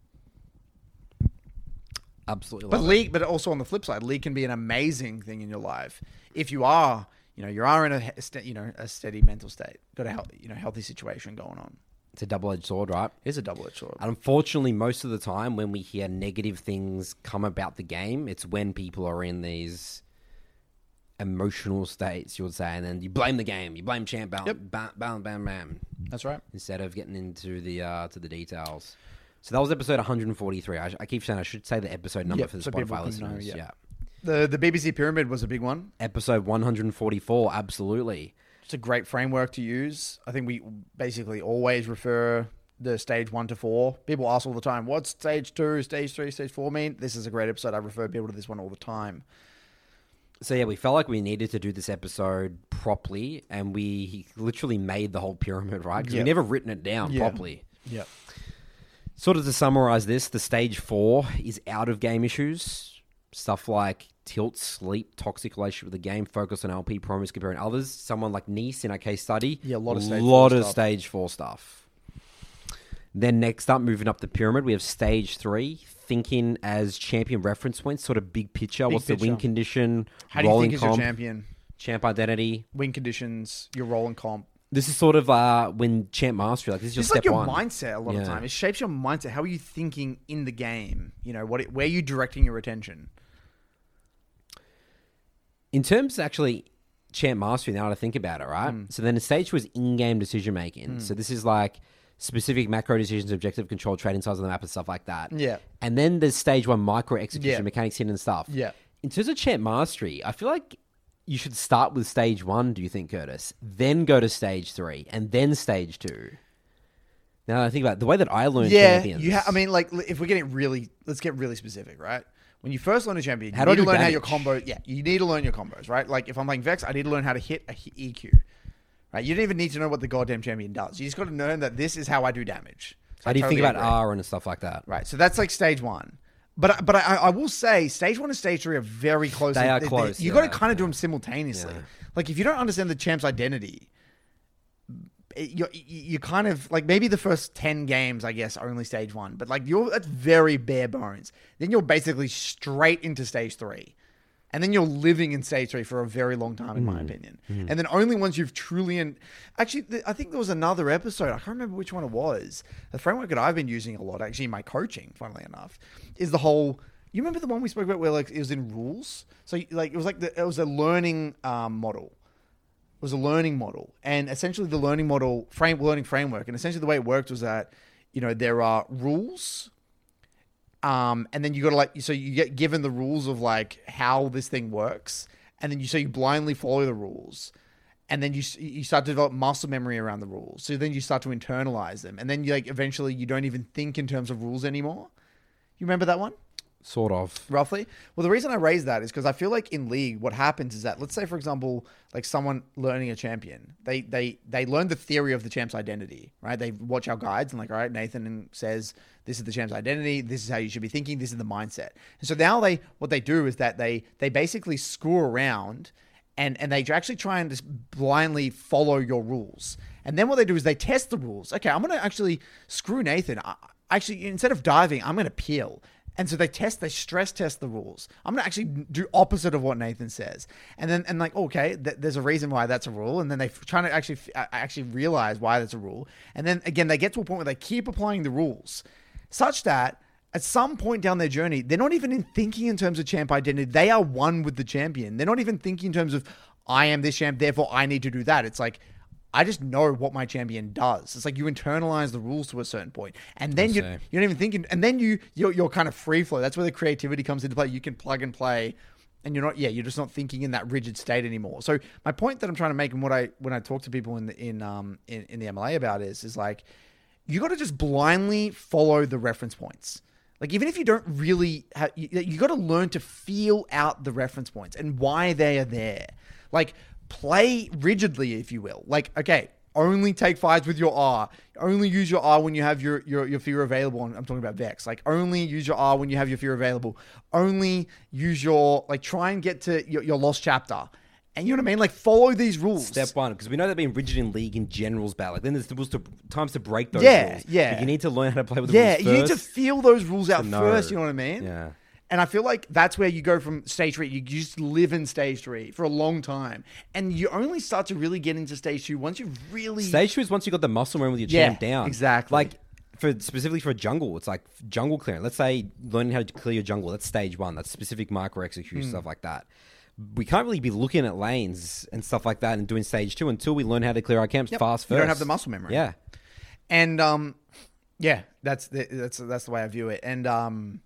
Absolutely. But league, but also on the flip side, league can be an amazing thing in your life if you are, in a steady mental state, got a healthy situation going on. It's a double-edged sword, right? It is a double-edged sword. And unfortunately, most of the time when we hear negative things come about the game, it's when people are in these emotional states, you would say, and then you blame the game, you blame champ, bam. That's right. Instead of getting into the to the details. So that was episode 143. I keep saying I should say the episode number for the Spotify listeners. Yeah. The BBC Pyramid was a big one. Episode 144, absolutely. It's a great framework to use. I think we basically always refer the stage 1 to 4. People ask all the time, what's stage 2, stage 3, stage 4 mean? This is a great episode. I refer people to this one all the time. So yeah, we felt like we needed to do this episode properly, and we literally made the whole pyramid, right? Because we never written it down properly. Yeah. Sort of to summarize this, the stage 4 is out of game issues. Stuff like tilt, sleep, toxic relationship with the game, focus on LP, promos comparing others. Someone like Nice in our case study. Yeah, a lot of stage 4 stuff. Then next up, moving up the pyramid, we have stage 3. Thinking as champion reference points, sort of big picture. What's the win condition? How do you think is your champion? Champ identity. Win conditions, your role and comp. This is sort of when champ mastery, like this is your step one. It's like your mindset a lot of the time. It shapes your mindset. How are you thinking in the game? Where are you directing your attention? In terms of actually champ mastery, now that I think about it, right? So then the stage 2 is in-game decision making. So this is like specific macro decisions, objective control, trading size on the map and stuff like that. Yeah. And then there's stage 1 micro execution, mechanics hidden and stuff. Yeah. In terms of champ mastery, I feel like you should start with stage 1, do you think, Curtis? Then go to stage 3 and then stage 2. Now I think about it, the way that I learned champions. If we're getting let's get really specific, right? When you first learn a champion, you how need to learn how your combo. Yeah, you need to learn your combos, right? Like if I'm playing Vex, I need to learn how to hit a EQ. Right? You don't even need to know what the goddamn champion does. You just got to learn that this is how I do damage. So how do you think about R and stuff like that? Right. So that's like stage 1. But I will say stage 1 and stage 3 are very close. They are close. You got to kind of do them simultaneously. Yeah. Like if you don't understand the champ's identity, you kind of like maybe the first 10 games, I guess, are only stage 1. But like that's very bare bones. Then you're basically straight into stage 3. And then you're living in stage 3 for a very long time, in my opinion. And then only once you've truly... Actually, I think there was another episode. I can't remember which one it was. The framework that I've been using a lot, actually, in my coaching, funnily enough, is the whole... You remember the one we spoke about where like it was in rules? So like it was a learning model. It was a learning model. And essentially the learning model, learning framework, and essentially the way it worked was that, there are rules... and then you got to you get given the rules of like how this thing works. And then you blindly follow the rules. And then you start to develop muscle memory around the rules. So then you start to internalize them. And then eventually you don't even think in terms of rules anymore. You remember that one? Sort of. Roughly. Well, the reason I raise that is because I feel like in League, what happens is that, let's say, for example, like someone learning a champion, they learn the theory of the champ's identity, right? They watch our guides and like, all right, Nathan says, this is the champ's identity. This is how you should be thinking. This is the mindset. And so now what they do is that they basically screw around and they actually try and just blindly follow your rules. And then what they do is they test the rules. Okay, I'm going to actually screw Nathan. Actually, instead of diving, I'm going to peel. And so they stress test the rules. I'm going to actually do opposite of what Nathan says. And like, okay, there's a reason why that's a rule. And then they try to actually realize why that's a rule. And then again, they get to a point where they keep applying the rules such that at some point down their journey, they're not even thinking in terms of champ identity. They are one with the champion. They're not even thinking in terms of, I am this champ, therefore I need to do that. It's like, I just know what my champion does. It's like you internalize the rules to a certain point, and then you're not even thinking. And then you're kind of free flow. That's where the creativity comes into play. You can plug and play, and you're just not thinking in that rigid state anymore. So my point that I'm trying to make, and when I talk to people in the MLA about is like, you got to just blindly follow the reference points. Like, even if you don't really have, you got to learn to feel out the reference points and why they are there. Like, play rigidly, if you will. Like, okay, only take fights with your R. Only use your R when you have your fear available. I'm talking about Vex. Like, only use your R when you have your fear available. Only use try and get to your lost chapter. And you know what I mean? Like, follow these rules. Step one, because we know they're being rigid in League in general's bad. Like, then there's times to break those rules. Yeah. But you need to learn how to play with the rules first. Yeah, you need to feel those rules out first, you know what I mean? Yeah. And I feel like that's where you go from stage 3. You just live in stage 3 for a long time. And you only start to really get into stage 2 once you've really... Stage 2 is once you've got the muscle memory with your champ down. Exactly. Like, specifically for a jungle, it's like jungle clearing. Let's say learning how to clear your jungle. That's stage 1. That's specific micro execution, stuff like that. We can't really be looking at lanes and stuff like that and doing stage 2 until we learn how to clear our camps fast first. You don't have the muscle memory. Yeah. And, that's the way I view it. And,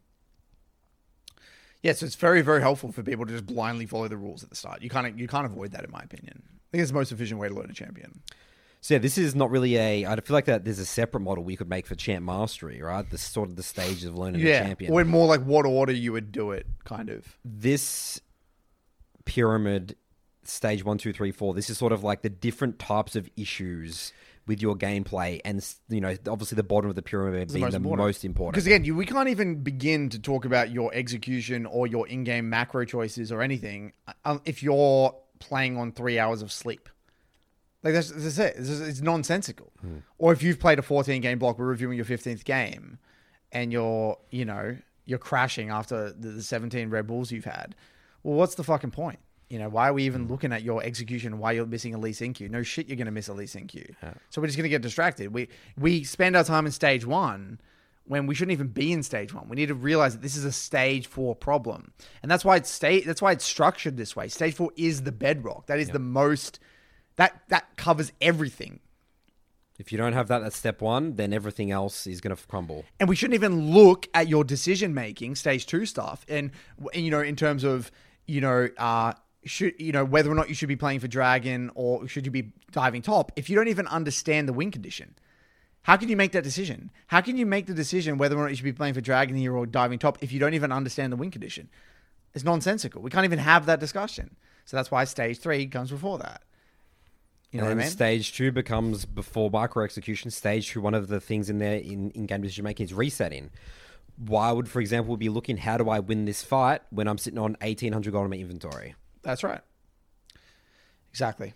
so it's very, very helpful for people to just blindly follow the rules at the start. You can't avoid that, in my opinion. I think it's the most efficient way to learn a champion. So yeah, this is not really I feel like that there's a separate model we could make for champ mastery, right? The sort of the stages of learning a champion. Or in more like what order you would do it, kind of. This pyramid, stage 1, 2, 3, 4, this is sort of like the different types of issues with your gameplay, and obviously the bottom of the pyramid being the most important. Because again, we can't even begin to talk about your execution or your in-game macro choices or anything if you're playing on 3 hours of sleep. Like that's it. It's nonsensical. Or if you've played a 14-game block, we're reviewing your 15th game, and you're crashing after the 17 Red Bulls you've had. Well, what's the fucking point? Why are we even looking at your execution? Why you're missing a Lee Sin Q? No shit, you're going to miss a Lee Sin Q. Yeah. So we're just going to get distracted. We spend our time in stage 1 when we shouldn't even be in stage 1. We need to realize that this is a stage 4 problem, and that's why it's structured this way. Stage 4 is the bedrock. That is the most. That covers everything. If you don't have that at step 1, then everything else is going to crumble. And we shouldn't even look at your decision making, stage 2 stuff, and in terms of whether or not you should be playing for Dragon or should you be diving top, if you don't even understand the win condition. How can you make that decision? How can you make the decision whether or not you should be playing for Dragon here or diving top if you don't even understand the win condition? It's nonsensical. We can't even have that discussion. So that's why stage 3 comes before that. You know what I mean? Stage 2 becomes before micro execution. Stage 2, one of the things in there in game decision making is resetting. Why would, for example, be looking, how do I win this fight when I'm sitting on 1,800 gold in my inventory? That's right. Exactly.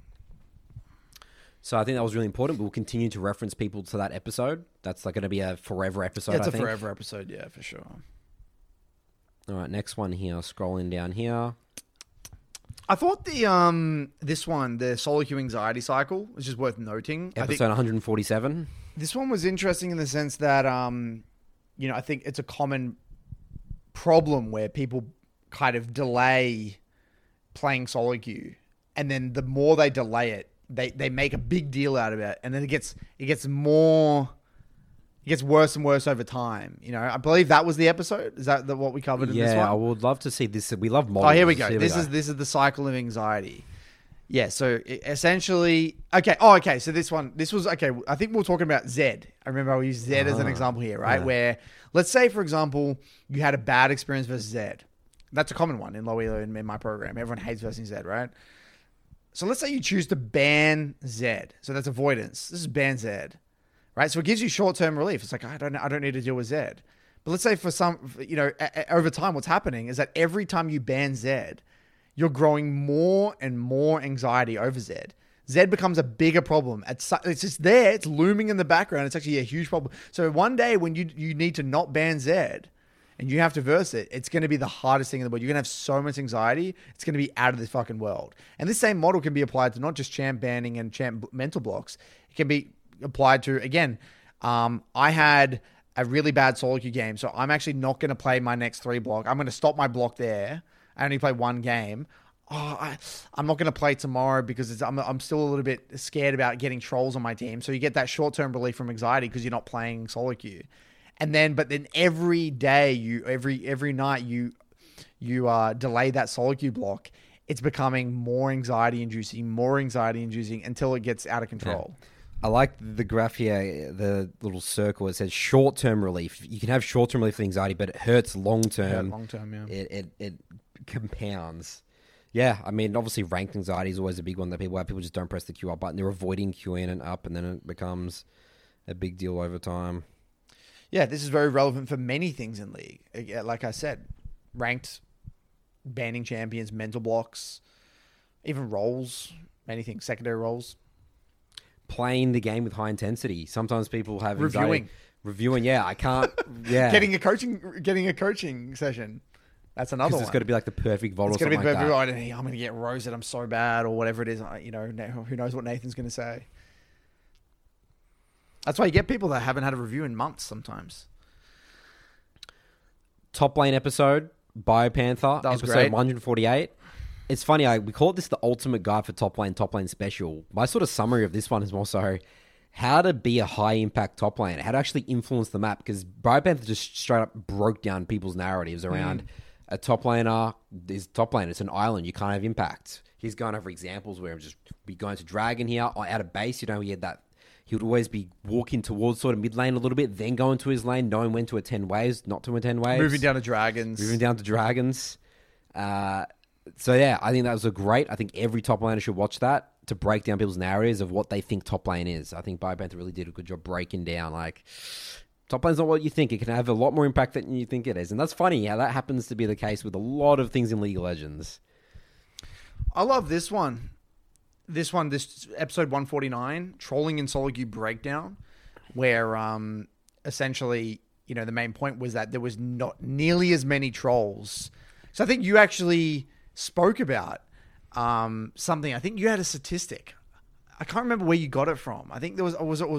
So I think that was really important. We'll continue to reference people to that episode. That's like going to be a forever episode, It's a forever episode, yeah, for sure. All right, next one here. Scrolling down here. I thought this one, the solo queue anxiety cycle, was just worth noting. Episode 147. This one was interesting in the sense that, I think it's a common problem where people kind of delay playing solo queue, and then the more they delay it, they make a big deal out of it, and then it gets worse and worse over time. I believe that was the episode. Is that what we covered in this one? Yeah, I would love to see this. We love models. Oh, here we go. This is the cycle of anxiety. Yeah, so essentially... Okay. Oh, okay. So this was... Okay, I think we were talking about Zed. I remember I used Zed as an example here, right? Yeah. Where, let's say, for example, you had a bad experience versus Zed. That's a common one in low elo in my program. Everyone hates versing Zed, right? So let's say you choose to ban Zed. So that's avoidance. This is ban Zed, right? So it gives you short-term relief. It's like, I don't need to deal with Zed. But let's say for some, over time, what's happening is that every time you ban Zed, you're growing more and more anxiety over Zed. Zed becomes a bigger problem. It's just there. It's looming in the background. It's actually a huge problem. So one day when you need to not ban Zed, and you have to verse it, it's going to be the hardest thing in the world. You're going to have so much anxiety. It's going to be out of this fucking world. And this same model can be applied to not just champ banning and champ mental blocks. It can be applied to, again, I had a really bad solo queue game, so I'm actually not going to play my next 3 block. I'm going to stop my block there. I only play 1 game. I'm not going to play tomorrow because I'm still a little bit scared about getting trolls on my team. So you get that short-term relief from anxiety because you're not playing solo queue. But then every day, every night you delay that solo queue block. It's becoming more anxiety inducing until it gets out of control. Yeah. I like the graph here, the little circle. It says short-term relief. You can have short-term relief for anxiety, but it hurts long-term. Yeah, long-term, yeah. It compounds. Yeah, I mean, obviously ranked anxiety is always a big one that people have. People just don't press the Q up button. They're avoiding queuing and up, and then it becomes a big deal over time. Yeah, this is very relevant for many things in League. Like I said, ranked, banning champions, mental blocks, even roles, many things, secondary roles. Playing the game with high intensity. Sometimes people have anxiety. Reviewing, yeah, I can't. Yeah, getting a coaching session. That's another one. It's got to be like the perfect VOD or something like that. I'm going to get roasted. I'm so bad, or whatever it is. Who knows what Nathan's going to say. That's why you get people that haven't had a review in months sometimes. Top lane episode, Biopanther, that was episode great. 148. It's funny, we call this the ultimate guide for top lane special. My sort of summary of this one is more so how to be a high impact top lane, how to actually influence the map, because Biopanther just straight up broke down people's narratives around a top laner is top lane. It's an island. You can't have impact. He's going over examples where just be going to Dragon here or out of base. He had that. He would always be walking towards sort of mid lane a little bit, then go into his lane, knowing when to attend waves, not to attend waves. Moving down to dragons. So yeah, I think that was I think every top laner should watch that to break down people's narratives of what they think top lane is. I think Biopanther really did a good job breaking down like top lane's not what you think. It can have a lot more impact than you think it is. And that's funny how that happens to be the case with a lot of things in League of Legends. I love this one. This episode 149, Trolling in Solo Queue Breakdown, where essentially, the main point was that there was not nearly as many trolls. So I think you actually spoke about something. I think you had a statistic. I can't remember where you got it from. I think there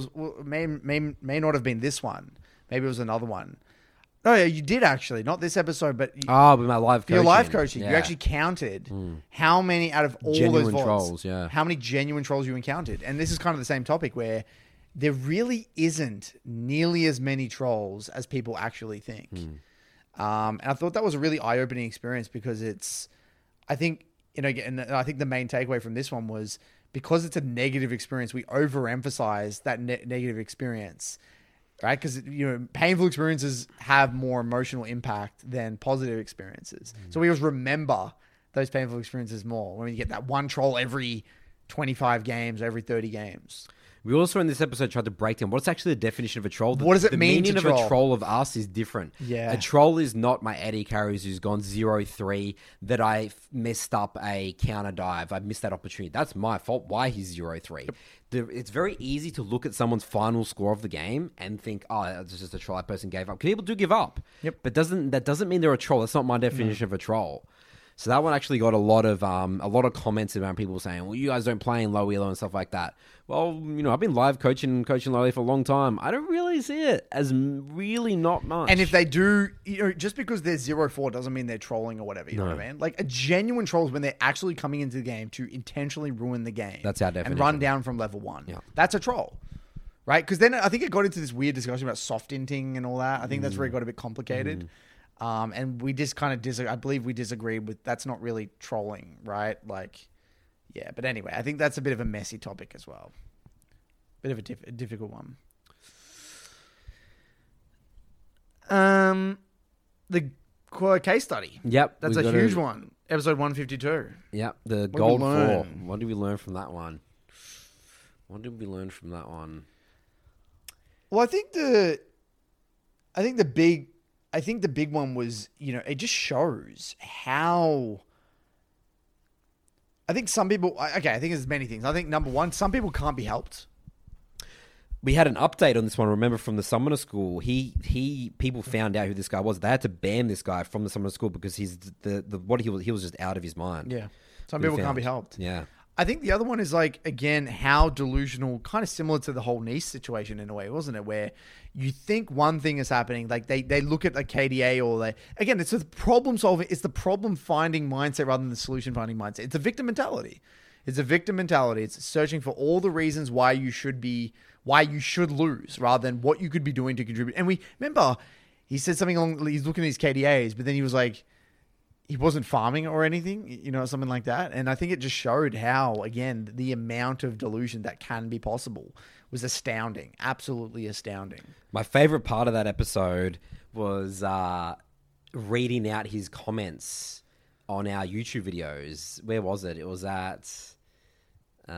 may not have been this one. Maybe it was another one. Oh yeah, you did actually. Not this episode, but with my live coaching. Your live coaching. Yeah. You actually counted how many out of all genuine those VODs, trolls. Yeah, how many genuine trolls you encountered. And this is kind of the same topic where there really isn't nearly as many trolls as people actually think. And I thought that was a really eye-opening experience because I think the main takeaway from this one was because it's a negative experience, we overemphasize that negative experience. Right, because painful experiences have more emotional impact than positive experiences. So we always remember those painful experiences more when you get that one troll every 25 games, every 30 games. We also in this episode tried to break down what's actually the definition of a troll. What does it mean to troll? The meaning of a troll of us is different. Yeah. A troll is not my Eddie Carries who's gone 0-3 that I messed up a counter dive. I missed that opportunity. That's my fault. Why he's 0-3. It's very easy to look at someone's final score of the game and think, oh, that's just a troll. That person gave up. People do give up. Yep. But that doesn't mean they're a troll. That's not my definition of a troll. So that one actually got a lot of comments around people saying, well, you guys don't play in low elo and stuff like that. Well, I've been live coaching low elo for a long time. I don't really see it as really not much. And if they do, just because they're 0-4 doesn't mean they're trolling or whatever. You know what I mean? Like a genuine troll is when they're actually coming into the game to intentionally ruin the game. That's our definition. And run down from level 1. Yeah. That's a troll. Right? Because then I think it got into this weird discussion about soft inting and all that. I think that's where it got a bit complicated. And we just kind of I believe we disagreed with that's not really trolling, right? Like, yeah. But anyway, I think that's a bit of a messy topic as well. Bit of a difficult one. The case study. Yep. That's a huge one. Episode 152. Yep. The Gold 4. What did we learn from that one? Well, I think the big one was, it just shows how. I think some people. Okay, I think there's many things. I think number one, some people can't be helped. we had an update on this one. Remember from the Summoner School, people found out who this guy was. They had to ban this guy from the Summoner School because he's he was just out of his mind. Yeah. Some people can't be helped. Yeah. I think the other one is like, again, how delusional, kind of similar to the whole Nice situation in a way, wasn't it? Where you think one thing is happening, like they look at like KDA or again, it's the problem solving, it's the problem finding mindset rather than the solution finding mindset. It's a victim mentality. It's a victim mentality. It's searching for all the reasons why you should lose rather than what you could be doing to contribute. And we remember he said something along, he's looking at his KDAs, but then he was like, he wasn't farming or anything, something like that. And I think it just showed how, again, the amount of delusion that can be possible was astounding. Absolutely astounding. My favorite part of that episode was reading out his comments on our YouTube videos. Where was it? It was at... I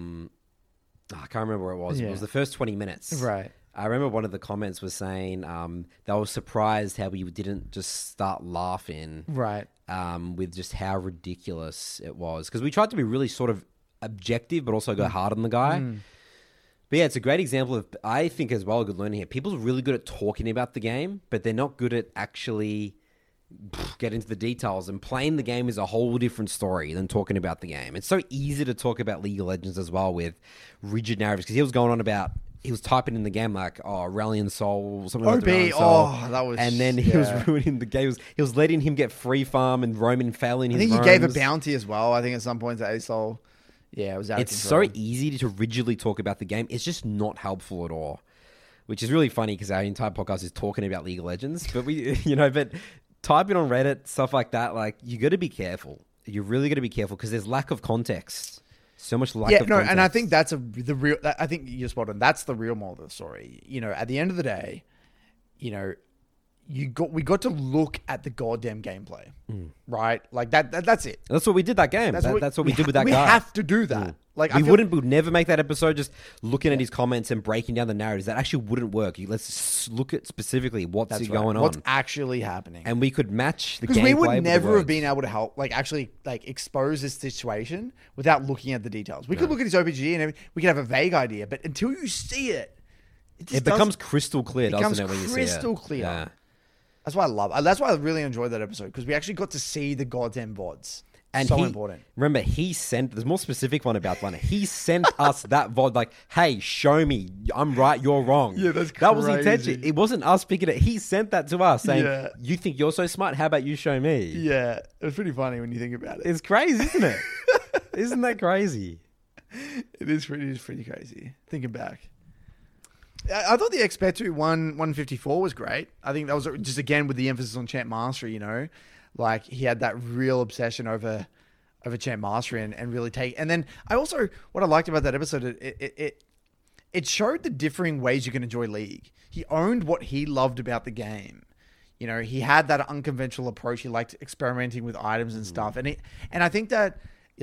can't remember where it was. Yeah. It was the first 20 minutes. Right. I remember one of the comments was saying they were surprised how we didn't just start laughing. Right. With just how ridiculous it was. Because we tried to be really sort of objective, but also go hard on the guy. But yeah, it's a great example of, I think as well, a good learning here. People are really good at talking about the game, but they're not good at actually get into the details. And playing the game is a whole different story than talking about the game. It's so easy to talk about League of Legends as well with rigid narratives. Because he was going on about... He was typing in the game like, Ralliant Soul, something like that. That was... And then he was ruining the game. He was letting him get free farm and Roman failing his I think he roams. gave a bounty as well. I think at some points at ASOL. Yeah, it was out of control. So easy to rigidly talk about the game. It's just not helpful at all. Which is really funny because our entire podcast is talking about League of Legends. But but typing on Reddit, stuff like that, like, you got to be careful. You really got to be careful because there's lack of context. So much lack of context. And I think that's I think you're spot on. That's the real moral of the story. At the end of the day, we got to look at the goddamn gameplay, right? Like that's it. That's what we did that game. That's what we did with that guy. We have to do that. Like we would never make that episode just looking at his comments and breaking down the narratives. That actually wouldn't work. Let's look at specifically what's going on. What's actually happening. And we could match the gameplay. Because we would never have been able to help, expose this situation without looking at the details. We could look at his OPG and we could have a vague idea, but until you see it, it becomes crystal clear, doesn't it, when you see it? Crystal clear. Yeah. That's why I love it. That's why I really enjoyed that episode, because we actually got to see the goddamn VODs. And so important. Remember, there's a more specific one about one. He sent us that VOD like, hey, show me. I'm right, you're wrong. Yeah, that's crazy. That was the intention. It wasn't us picking it. He sent that to us saying, you think you're so smart? How about you show me? Yeah, it was pretty funny when you think about it. It's crazy, isn't it? Isn't that crazy? It is pretty crazy. Thinking back. I thought the Expetu 154 was great. I think that was just, again, with the emphasis on champ mastery, Like, he had that real obsession over champ mastery and really take... And then what I liked about that episode, it showed the differing ways you can enjoy League. He owned what he loved about the game. He had that unconventional approach. He liked experimenting with items and stuff. And I think that,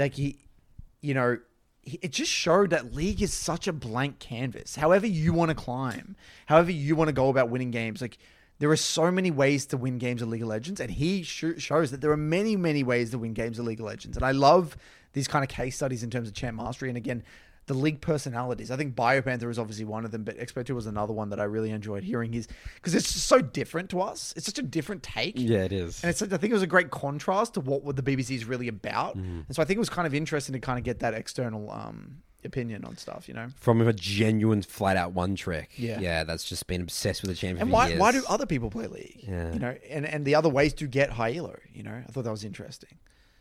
it just showed that League is such a blank canvas. However you want to climb, however you want to go about winning games, there are so many ways to win games of League of Legends, and he shows that there are many, many ways to win games of League of Legends. And I love these kind of case studies in terms of champ mastery. And again, the League personalities. I think Biopanther is obviously one of them, but Expetu was another one that I really enjoyed hearing because it's just so different to us. It's such a different take. Yeah, it is. And I think it was a great contrast to what the BBC is really about. And so I think it was kind of interesting to kind of get that external opinion on stuff, From a genuine flat-out one trick. Yeah, that's just been obsessed with the champion and for years. Why do other people play League? Yeah. And the other ways to get high elo, I thought that was interesting.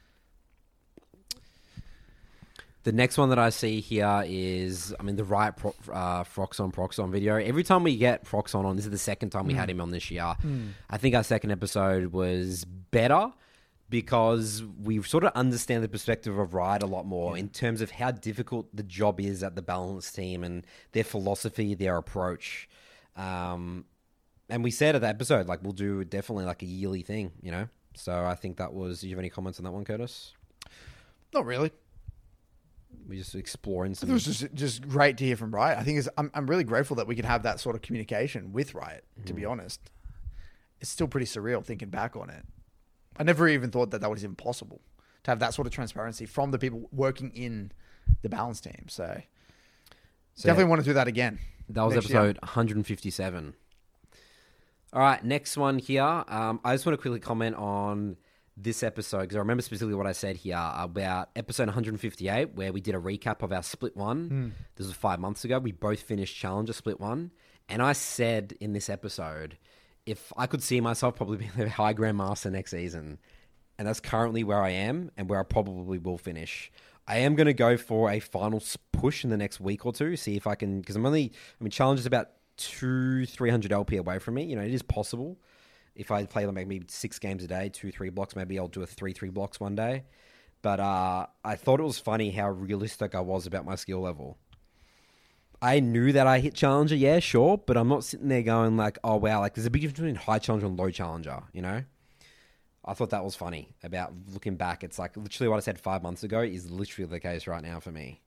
The next one that I see here is, the Riot Froxon video. Every time we get Froxon on, this is the second time we had him on this year. I think our second episode was better because we sort of understand the perspective of Riot a lot more in terms of how difficult the job is at the Balance team and their philosophy, their approach. And we said at that episode, we'll do definitely a yearly thing, So I think that was... Do you have any comments on that one, Curtis? Not really. We just exploring some... It was just great to hear from Riot. I think I'm really grateful that we could have that sort of communication with Riot, to be honest. It's still pretty surreal thinking back on it. I never even thought that was even possible, to have that sort of transparency from the people working in the Balance team. So definitely want to do that again. That was next year. episode 157. All right, next one here. I just want to quickly comment on this episode because I remember specifically what I said here about episode 158 where we did a recap of our split one. This was 5 months ago. We both finished Challenger split one. And I said in this episode, if I could see myself probably being the high grandmaster next season, and that's currently where I am and where I probably will finish. I am going to go for a final push in the next week or two, see if I can, because Challenger's about 200-300 LP away from me. You know, it is possible. If I play like maybe 6 games a day, 2-3 blocks, maybe I'll do a 3-3 blocks one day. But I thought it was funny how realistic I was about my skill level. I knew that I hit Challenger, yeah, sure, but I'm not sitting there going like, oh wow, like there's a big difference between high Challenger and low Challenger, you know? I thought that was funny about looking back. It's like literally what I said 5 months ago is literally the case right now for me.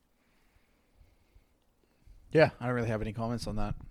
Yeah, I don't really have any comments on that.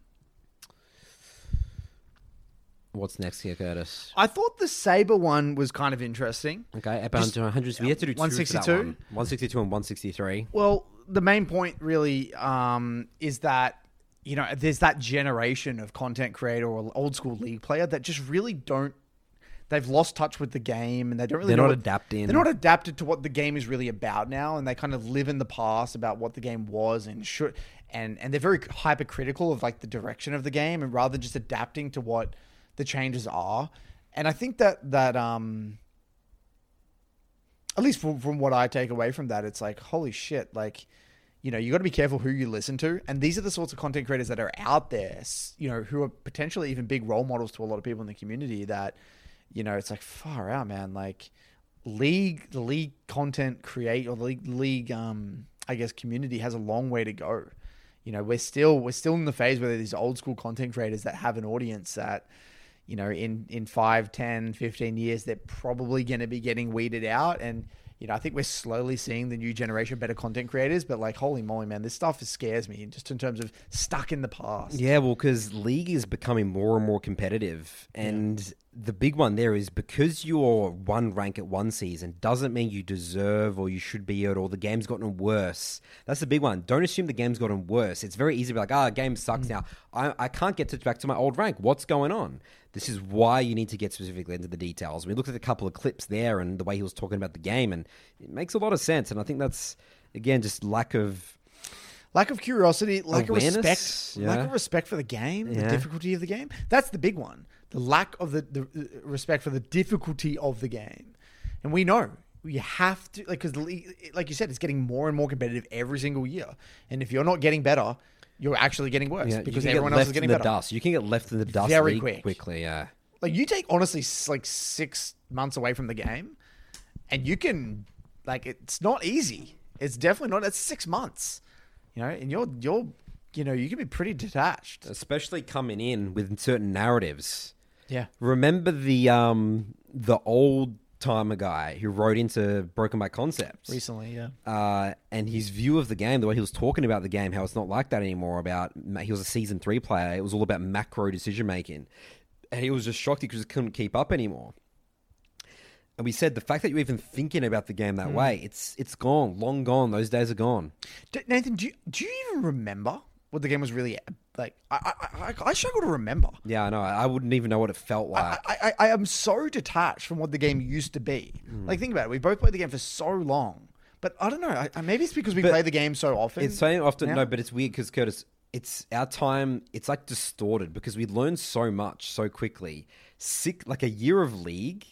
What's next here, Curtis? I thought the Saber one was kind of interesting. Okay, about 100. We had to do 162? 162 and 163. Well, the main point really is that, you know, there's that generation of content creator or old school league player that just really don't. They've lost touch with the game and they don't really. They're not adapting. They're not adapted to what the game is really about now, and they kind of live in the past about what the game was and should. And they're very hypercritical of like the direction of the game, and rather just adapting to what the changes are. And I think that at least from what I take away from that, it's like, holy shit, like, you know, you got to be careful who you listen to. And these are the sorts of content creators that are out there, you know, who are potentially even big role models to a lot of people in the community that, you know, it's like far out, man. Like the league content create or the league, I guess community has a long way to go. You know, we're still in the phase where there's these old school content creators that have an audience that, you know, in 5, 10, 15 years, they're probably going to be getting weeded out. And, you know, I think we're slowly seeing the new generation of better content creators, but like, holy moly, man, this stuff scares me just in terms of stuck in the past. Yeah, well, because League is becoming more and more competitive. And the big one there is because you're one rank at one season doesn't mean you deserve or you should be at, or the game's gotten worse. That's the big one. Don't assume the game's gotten worse. It's very easy to be like, game sucks now. I can't get back to my old rank. What's going on? This is why you need to get specifically into the details. We looked at a couple of clips there and the way he was talking about the game, and it makes a lot of sense. And I think that's, again, just lack of curiosity, lack awareness, of respect, lack of respect for the game, the difficulty of the game. That's the big one. The lack of the respect for the difficulty of the game. And we know you have to, like, because like you said, it's getting more and more competitive every single year. And if you're not getting better, you're actually getting worse because everyone else is getting better. Dust. You can get left in the dust very quickly. Yeah. Like you take honestly like 6 months away from the game, and you can, like, it's not easy. It's definitely not. It's 6 months, you know, and you're you know, you can be pretty detached, especially coming in with certain narratives. Yeah. Remember the old timer guy who wrote into Broken by Concepts recently, yeah. And his view of the game, the way he was talking about the game, how it's not like that anymore. About he was a season 3 player. It was all about macro decision making, and he was just shocked because he couldn't keep up anymore. And we said the fact that you're even thinking about the game that way, it's gone, long gone. Those days are gone. Nathan, do you even remember what the game was really like? I struggle to remember. Yeah, I know. I wouldn't even know what it felt like. I am so detached from what the game used to be. Like, think about it. We both played the game for so long. But I don't know. Maybe it's because we play the game so often. It's so often, now. no, but it's weird because, Curtis, it's our time, it's like distorted because we learn so much so quickly. Like a year of League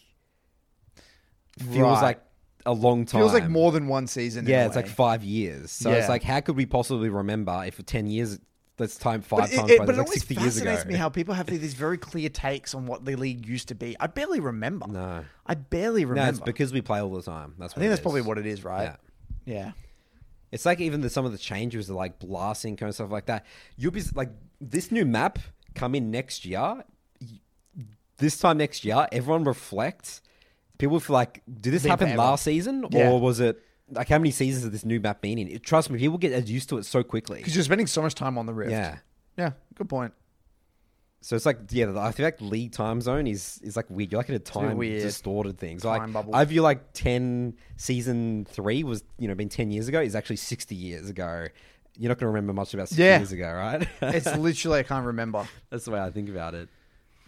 feels like a long time. Feels like more than one season. Yeah, it's like 5 years. So it's like, how could we possibly remember if for 10 years, let's time 5 times, but it like always 60 years ago. fascinates me how people have these very clear takes on what the league used to be. I barely remember. No. I barely remember. No, it's because we play all the time. I think that's probably what it is, right? Yeah. It's like even some of the changes are like blasting kind of stuff like that. You'll be like, this new map come in next year. This time next year, everyone reflects. People feel like, did this happen last season? Yeah. Or was it, like, how many seasons has this new map been in? Trust me, people get as used to it so quickly. Because you're spending so much time on the Rift. Yeah. Yeah, good point. So it's like, I feel like League time zone is like weird. You're like in a time distorted thing. So time bubble. I view like 10 season 3 was, been 10 years ago, is actually 60 years ago. you're not going to remember much about 6 Yeah. years ago, right? It's literally I can't remember. That's the way I think about it.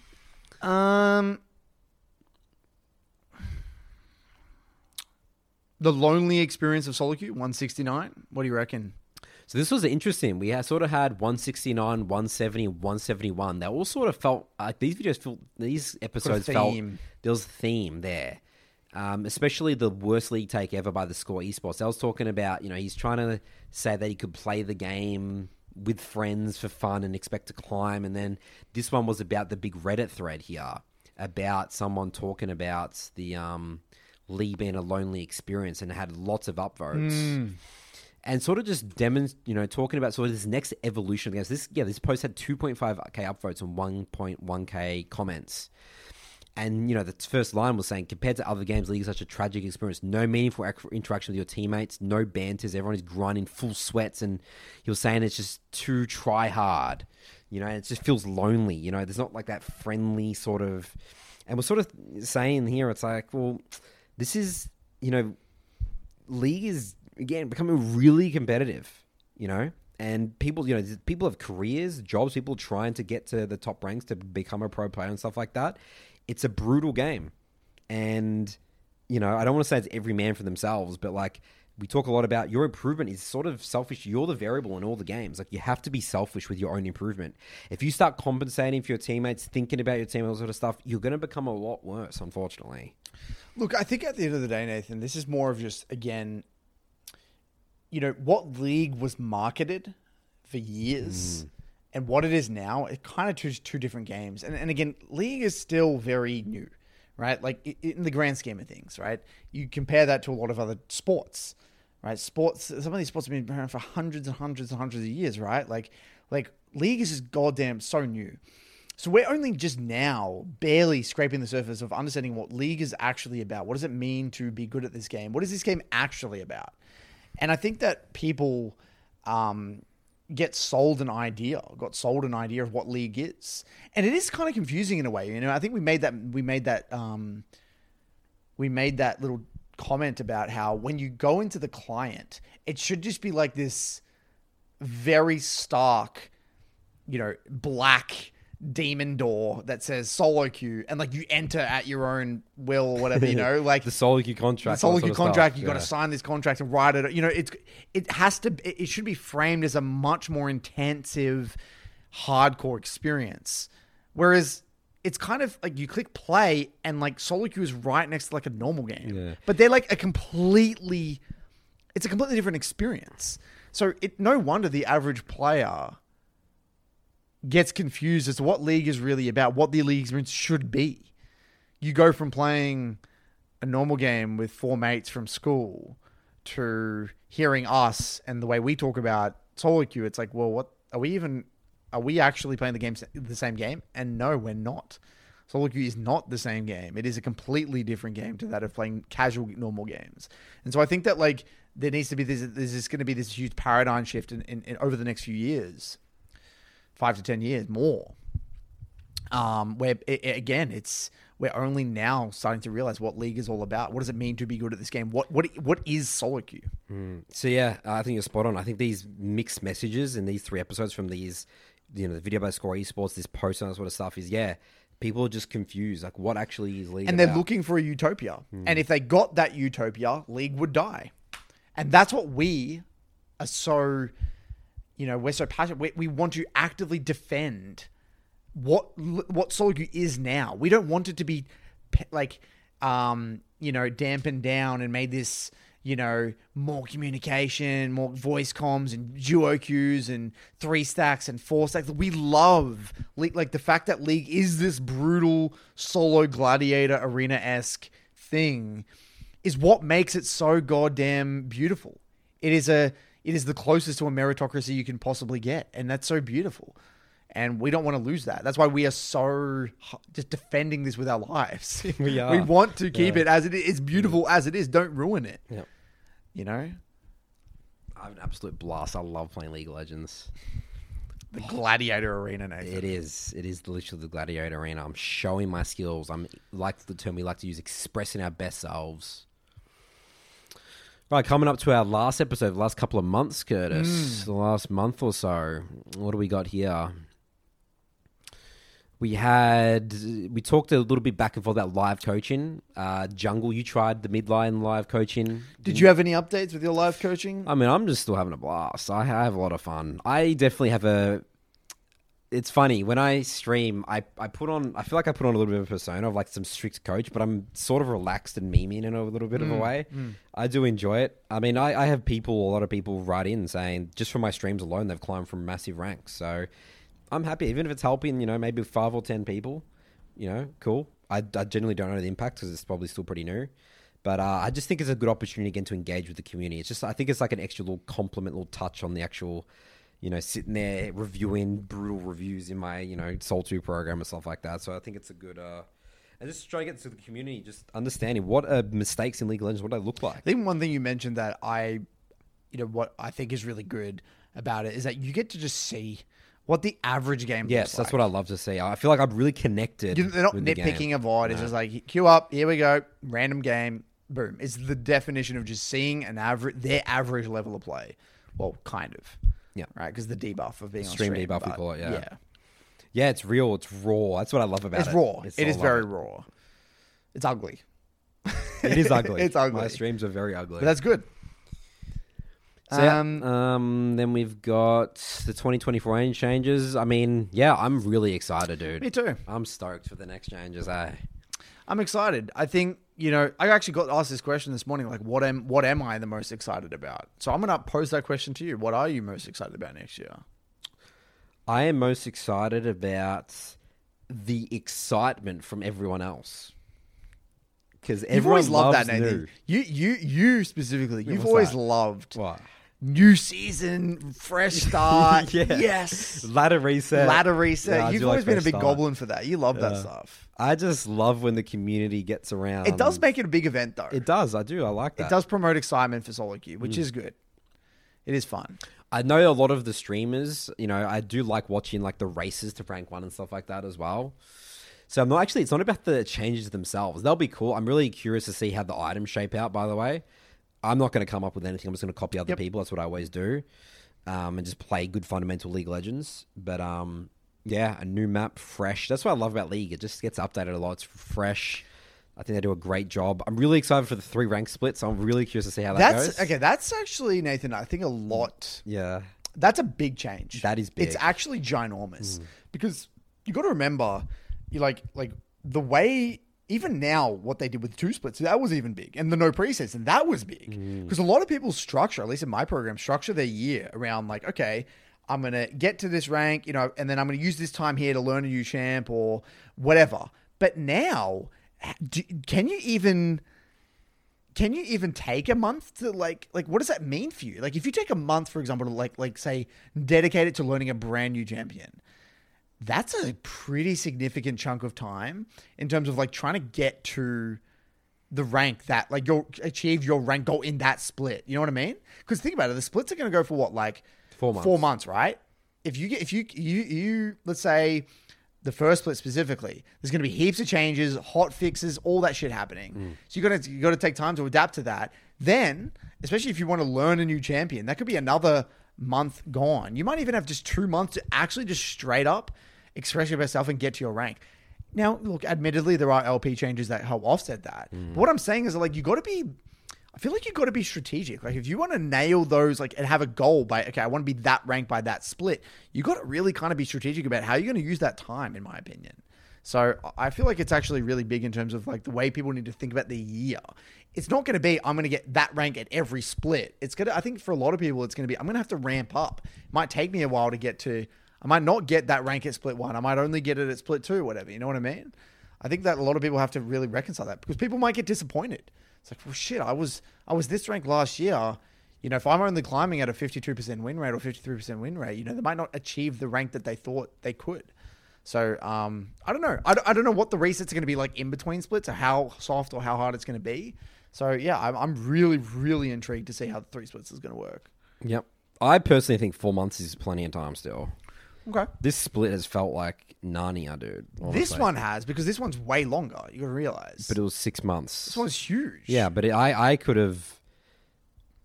The lonely experience of solo queue, 169. What do you reckon? So this was interesting. We sort of had 169, 170, 171. They all sort of felt like these episodes felt theme. there was a theme there. Especially the worst league take ever by the Score Esports. I was talking about, he's trying to say that he could play the game with friends for fun and expect to climb. And then this one was about the big Reddit thread here about someone talking about the league being a lonely experience, and it had lots of upvotes. And sort of just talking about sort of this next evolution of the game. This post had 2.5k upvotes and 1.1k comments. And, the first line was saying, compared to other games, League is such a tragic experience. No meaningful interaction with your teammates, no banters, everyone is grinding full sweats. And he was saying it's just too try hard, and it just feels lonely. There's not like that friendly sort of... And we're sort of saying here, it's like, well, this is, League is, again, becoming really competitive, and people, people have careers, jobs, people trying to get to the top ranks to become a pro player and stuff like that. It's a brutal game. And, I don't want to say it's every man for themselves, but like we talk a lot about your improvement is sort of selfish. You're the variable in all the games. Like you have to be selfish with your own improvement. If you start compensating for your teammates, thinking about your team, all sort of stuff, you're going to become a lot worse, unfortunately. Look, I think at the end of the day, Nathan, this is more of just, again, what League was marketed for years and what it is now, it kind of two different games. And again, League is still very new, right? Like in the grand scheme of things, right? You compare that to a lot of other sports, right? Some of these sports have been around for hundreds and hundreds and hundreds of years, right? Like League is just goddamn so new. So we're only just now barely scraping the surface of understanding what League is actually about. What does it mean to be good at this game? What is this game actually about? And I think that people got sold an idea of what League is. And it is kind of confusing in a way. I think we made that little comment about how when you go into the client, it should just be like this very stark, black demon door that says solo queue, and like you enter at your own will or whatever, like the solo queue contract. The solo queue contract, you got to sign this contract and write it. It should be framed as a much more intensive, hardcore experience. Whereas it's kind of like you click play and like solo queue is right next to like a normal game, but they're like it's a completely different experience. So no wonder the average player gets confused as to what League is really about, what the League experience should be. You go from playing a normal game with four mates from school to hearing us and the way we talk about solo queue. It's like, well, what are we actually playing the same game? And no, we're not. Solo queue is not the same game. It is a completely different game to that of playing casual normal games. And so I think that like there needs to be there's going to be this huge paradigm shift in over the next few years. 5 to 10 years more, where we're only now starting to realize what League is all about. What does it mean to be good at this game? What is solo queue? So yeah, I think you're spot on. I think these mixed messages in these 3 episodes from these, the video by Score Esports, this post and that sort of stuff is people are just confused. Like what actually is League and about? They're looking for a utopia. And if they got that utopia, League would die. And that's what we are so... we're so passionate. We want to actively defend what solo queue is now. We don't want it to be dampened down and made this, more communication, more voice comms and duo queues and 3 stacks and 4 stacks. We love like the fact that League is this brutal solo gladiator arena-esque thing is what makes it so goddamn beautiful. It is the closest to a meritocracy you can possibly get. And that's so beautiful. And we don't want to lose that. That's why we are so just defending this with our lives. We are. We want to keep it as it is. It's beautiful as it is. Don't ruin it. Yep. I have an absolute blast. I love playing League of Legends. The gladiator arena, Nathan. It is literally the gladiator arena. I'm showing my skills. I'm like the term we like to use, expressing our best selves. Right, coming up to our last episode, the last couple of months, Curtis. The last month or so. What do we got here? We talked a little bit back and forth about live coaching. Jungle, you tried the midline live coaching. Did you have any updates with your live coaching? I mean, I'm just still having a blast. I have a lot of fun. I definitely have it's funny when I stream. I feel like I put on a little bit of a persona of like some strict coach, but I'm sort of relaxed and meming in a little bit of a way. I do enjoy it. I mean, I have a lot of people write in saying just from my streams alone, they've climbed from massive ranks. So I'm happy, even if it's helping, maybe 5 or 10 people. Cool. I generally don't know the impact because it's probably still pretty new. But I just think it's a good opportunity again to engage with the community. It's just, I think it's like an extra little compliment, little touch on the actual, sitting there reviewing brutal reviews in my, Soul 2 program and stuff like that. So I think it's a good, and just trying to get to the community, just understanding what are mistakes in League of Legends, what do they look like. I think one thing you mentioned that what I think is really good about it is that you get to just see what the average game looks like. Yes, that's what I love to see. I feel like I'm really connected. They're not with the nitpicking game. a VOD. It's just like, queue up, here we go, random game, boom. It's the definition of just seeing their average level of play. Well, kind of. Yeah. Right, because the debuff of being Stream on stream. debuff, we but call it, yeah. Yeah. Yeah, it's real. It's raw. That's what I love about it. It's raw. It It is is very raw. It's ugly. It is ugly. It's ugly. My streams are very ugly. But that's good. So, then we've got the 2024 range changes. I mean, yeah, I'm really excited, dude. Me too. I'm stoked for the next changes, eh? I'm excited. I think, I actually got asked this question this morning, like, what am I the most excited about? So I'm going to pose that question to you. What are you most excited about next year? I am most excited about the excitement from everyone else. Because You've always loved that, Nathan. Nathan. You specifically, you've always loved What? new season, fresh start. Yeah. Yes. Ladder reset. Yeah, I you've do always been a fresh big start. goblin for that. You love that stuff. I just love when the community gets around. It does make it a big event, though. It does. I do. I like that. It does promote excitement for solo queue, which is good. It is fun. I know a lot of the streamers, I do like watching like the races to rank 1 and stuff like that as well. So it's not about the changes themselves. They'll be cool. I'm really curious to see how the items shape out, by the way. I'm not going to come up with anything. I'm just going to copy other people. That's what I always do. And just play good fundamental League of Legends. But yeah, a new map, fresh. That's what I love about League. It just gets updated a lot. It's fresh. I think they do a great job. I'm really excited for the 3 rank splits. So I'm really curious to see how that goes. Okay, that's actually, Nathan, I think a lot. Yeah. That's a big change. That is big. It's actually ginormous. Because you got to remember, you like the way, even now, what they did with 2 splits, that was even big. And the no presets, and that was big. Because a lot of people structure, at least in my program, structure their year around like, okay, I'm going to get to this rank, and then I'm going to use this time here to learn a new champ or whatever. But now, can you even take a month to like what does that mean for you? Like if you take a month, for example, to like say dedicate it to learning a brand new champion, that's a pretty significant chunk of time in terms of like trying to get to the rank that like you'll achieve your rank goal in that split. You know what I mean? Because think about it, the splits are going to go for what, like 4 months. 4 months, right? If you let's say the first split specifically, there's going to be heaps of changes, hot fixes, all that shit happening. So you got to take time to adapt to that. Then, especially if you want to learn a new champion, that could be another month gone. You might even have just 2 months to actually just straight up express yourself and get to your rank. Now, look, admittedly, there are LP changes that help offset that. But what I'm saying is, like, I feel like you got to be strategic. Like, if you want to nail those, like, and have a goal by, okay, I want to be that ranked by that split, you got to really kind of be strategic about how you're going to use that time, in my opinion. So I feel like it's actually really big in terms of, like, the way people need to think about the year. It's not going to be, I'm going to get that rank at every split. It's going to, I think for a lot of people, it's going to be, I'm going to have to ramp up. It might take me a while to get to, I might not get that rank at split 1. I might only get it at split 2, whatever. You know what I mean? I think that a lot of people have to really reconcile that because people might get disappointed. It's like, well, shit, I was this rank last year. If I'm only climbing at a 52% win rate or 53% win rate, they might not achieve the rank that they thought they could. So, I don't know. I don't know what the resets are going to be like in between splits or how soft or how hard it's going to be. So, yeah, I'm really, really intrigued to see how the 3 splits is going to work. Yep. I personally think 4 months is plenty of time still. Okay. This split has felt like Narnia, dude. Honestly. This one has, because this one's way longer. You got to realize. But it was 6 months. This one's huge. Yeah, but I could have...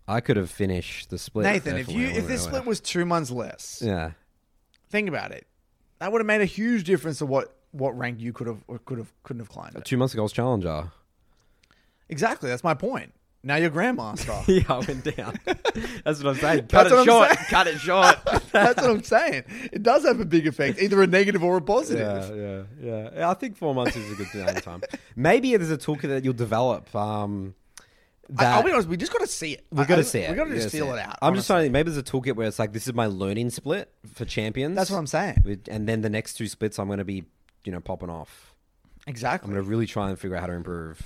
I could have finished the split. Nathan, definitely. if this split was 2 months less, Yeah. think about it. That would have made a huge difference to what rank you couldn't have climbed. At. 2 months ago, I was challenger. Exactly, that's my point. Now you're grandmaster. Yeah, I went down. That's what I'm saying. That's what I'm saying. Cut it short. That's what I'm saying. It does have a big effect, either a negative or a positive. Yeah. I think 4 months is a good amount of time. Maybe there's a toolkit that you'll develop. I'll be honest, we just got to see it. We've got to see it. We got to just see feel it out. I'm just trying to think, maybe there's a toolkit where it's like, this is my learning split for champions. That's what I'm saying. And then the next 2 splits, I'm going to be, popping off. Exactly. I'm going to really try and figure out how to improve.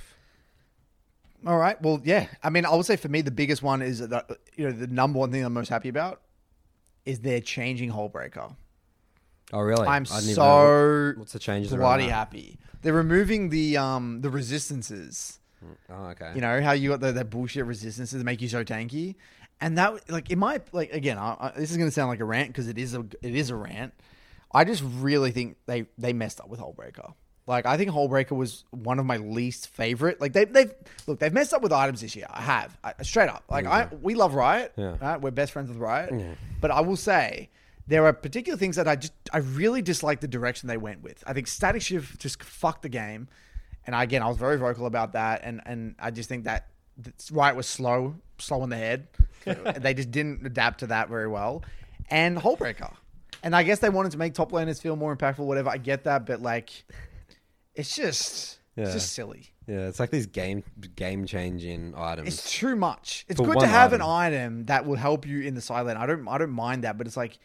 All right. Well, yeah. I mean, I would say for me, the biggest one is that, the number one thing I'm most happy about is they're changing Hullbreaker. Oh, really? I'm I didn't even so know what's the changes around bloody that? happy. They're removing the resistances. Oh, okay. You know how you got that bullshit resistances that make you so tanky, and that again. This is going to sound like a rant because it is a rant. I just really think they messed up with Hullbreaker. Like, I think Hullbreaker was one of my least favorite. Like, they've messed up with items this year. Straight up. Like, we love Riot. Yeah. Right? We're best friends with Riot. Yeah. But I will say there are particular things that I really dislike the direction they went with. I think Static Shift just fucked the game. And again, I was very vocal about that. And I just think that Riot was slow in the head. They just didn't adapt to that very well. And Hullbreaker. And I guess they wanted to make top laners feel more impactful, whatever. I get that, but it's just silly. Yeah, it's like these game changing items. It's too much. It's For good to one have item. an item that will help you in the side lane. I don't mind that, but it's like,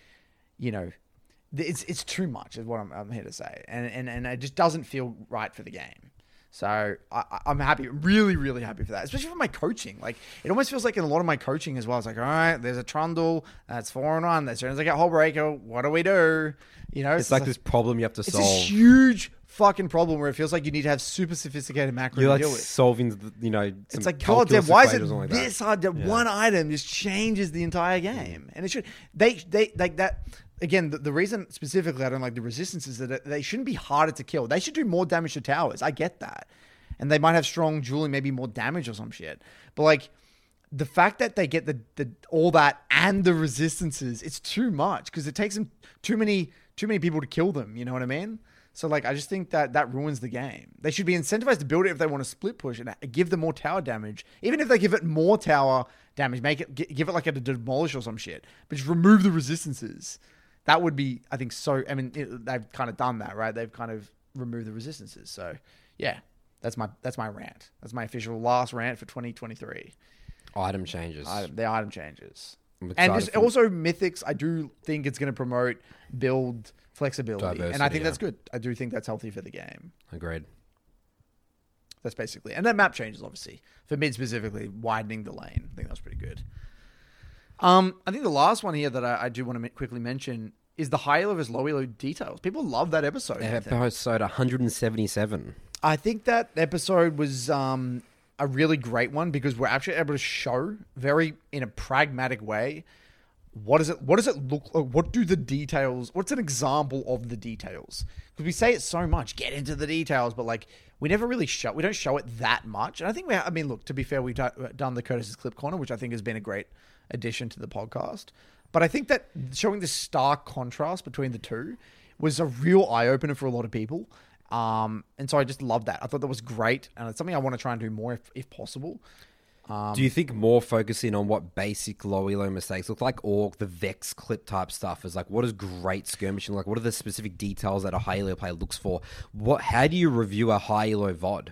it's too much is what I'm here to say, and it just doesn't feel right for the game. So I'm happy, really, really happy for that, especially for my coaching. Like, it almost feels like in a lot of my coaching as well. It's like, all right, there's a Trundle, that's 4-1. As soon as I get Hullbreaker, what do we do? It's like this problem you have to It's solve. a huge fucking problem where it feels like you need to have super sophisticated macro You're to like deal with. solving, It's some like, God damn, calculus why is it equation or something like that. this hard? That one item just changes the entire game, and it should. They like that. Again, the reason specifically I don't like the resistance is that they shouldn't be harder to kill. They should do more damage to towers. I get that, and they might have strong dueling, maybe more damage or some shit. But like, the fact that they get the all that and the resistances, it's too much because it takes them too many people to kill them. You know what I mean? So like, I just think that ruins the game. They should be incentivized to build it if they want to split push and give them more tower damage. Even if they give it more tower damage, give it like a demolish or some shit, but just remove the resistances. That would be, I think, so. I mean, they've kind of done that, right? They've kind of removed the resistances. So yeah, that's my rant. That's my official last rant for 2023. Item changes. The item changes. I'm And excited just for- also Mythics, I do think it's going to promote build flexibility. And I Diversity, think that's yeah. good. I do think that's healthy for the game. Agreed. That's basically. And then map changes, obviously. For mid specifically, widening the lane. I think that's pretty good. I think the last one here that I do want to quickly mention is the high elo versus low elo details. People love that episode. Nathan. Episode 177. I think that episode was a really great one because we're actually able to show very in a pragmatic way what does it look like? What do the details? What's an example of the details? Because we say it so much, get into the details, but like we never really show. We don't show it that much. And I think I mean, look, to be fair, we've done the Curtis's Clip Corner, which I think has been a great addition to the podcast. But I think that showing the stark contrast between the two was a real eye opener for a lot of people. And so I just love that. I thought that was great, and it's something I want to try and do more if possible. Do you think more focusing on what basic low elo mistakes look like, or the Vex clip type stuff is like, what is great skirmishing like? What are the specific details that a high elo player looks for? How do you review a high elo VOD?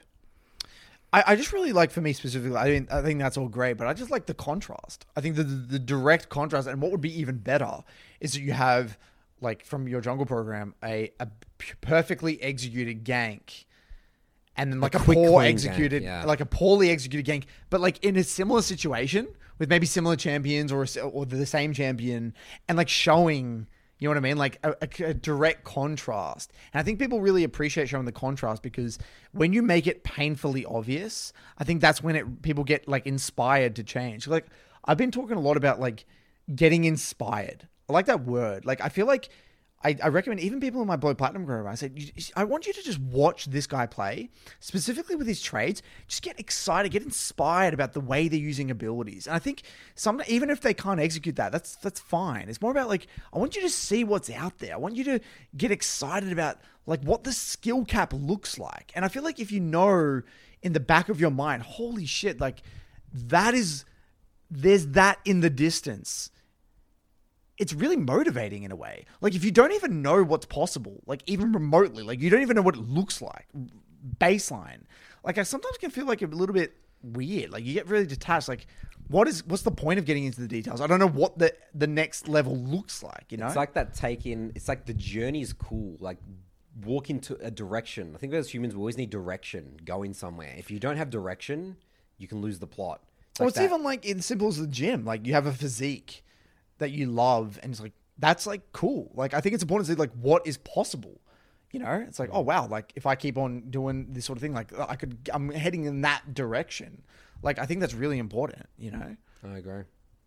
I just really like, for me specifically, I think that's all great, but I just like the contrast. I think the direct contrast, and what would be even better is that you have, like, from your jungle program, a perfectly executed gank, and then like a quick, poor clean executed, gank, yeah. like a poorly executed gank, but like in a similar situation with maybe similar champions or the same champion, and like showing, you know what I mean? Like a direct contrast. And I think people really appreciate showing the contrast because when you make it painfully obvious, I think that's when people get like inspired to change. Like, I've been talking a lot about like getting inspired. I like that word. Like, I feel like I recommend even people in my Blow Platinum group, I said, I want you to just watch this guy play, specifically with his trades. Just get excited, get inspired about the way they're using abilities. And I think even if they can't execute that, that's fine. It's more about like, I want you to see what's out there. I want you to get excited about like what the skill cap looks like. And I feel like if you know in the back of your mind, holy shit, like there's that in the distance. It's really motivating in a way. Like if you don't even know what's possible, like even remotely, like you don't even know what it looks like, baseline. Like I sometimes can feel like a little bit weird. Like you get really detached. Like what's the point of getting into the details? I don't know what the next level looks like, you know? It's like that it's like the journey is cool. Like walk into a direction. I think as humans, we always need direction, going somewhere. If you don't have direction, you can lose the plot. It's even like as simple as the gym. Like you have a physique that you love, and it's like that's like cool. Like I think it's important to see like what is possible. You know, it's like, oh wow, like if I keep on doing this sort of thing, like I'm heading in that direction. Like I think that's really important. You know, I agree.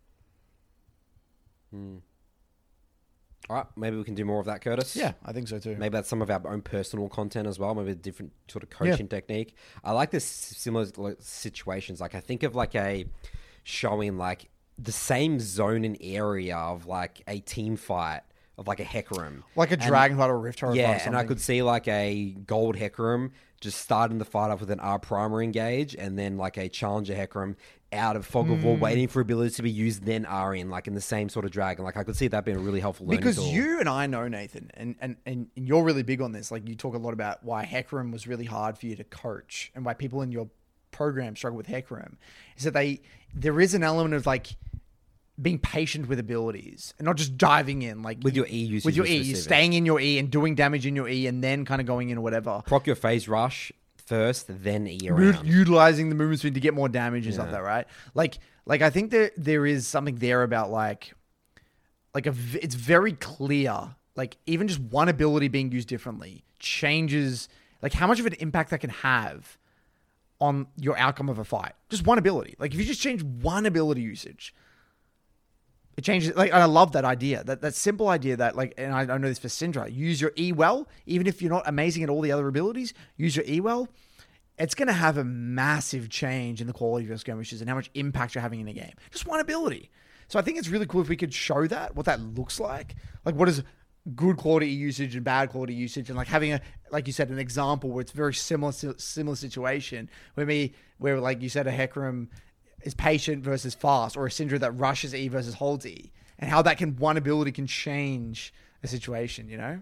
All right, maybe we can do more of that, Curtis. Yeah, I think so too. Maybe that's some of our own personal content as well. Maybe a different sort of coaching technique. I like this similar situations. Like I think of like a showing like the same zone and area of like a team fight of like a Hecarim. Like a Dragonflight or Rift Herald. Yeah, and I could see like a gold Hecarim just starting the fight off with an R primer engage, and then like a challenger Hecarim out of Fog of War waiting for abilities to be used, then R in, like in the same sort of dragon. Like I could see that being a really helpful learning because tool. you and I know, Nathan, and you're really big on this. Like you talk a lot about why Hecarim was really hard for you to coach and why people in your program struggle with Hecarim. Is that there is an element of like being patient with abilities and not just diving in like with your E usage. With your E, you're staying in your E and doing damage in your E and then kind of going in or whatever. Proc your phase rush first, then E around. Utilizing the movement speed to get more damage and stuff like that, right? Like I think there is something there about like it's very clear. Like even just one ability being used differently changes like how much of an impact that can have on your outcome of a fight. Just one ability. Like if you just change one ability usage, it changes. Like, and I love that idea. That simple idea that like, and I know this for Syndra. Use your E well, even if you're not amazing at all the other abilities. Use your E well. It's going to have a massive change in the quality of your skirmishes and how much impact you're having in a game. Just one ability. So I think it's really cool if we could show that, what that looks like. Like what is good quality usage and bad quality usage, and like having like you said, an example where it's very similar situation where like you said, a Hecarim is patient versus fast, or a Syndra that rushes E versus holds E, and how that one ability can change a situation, you know?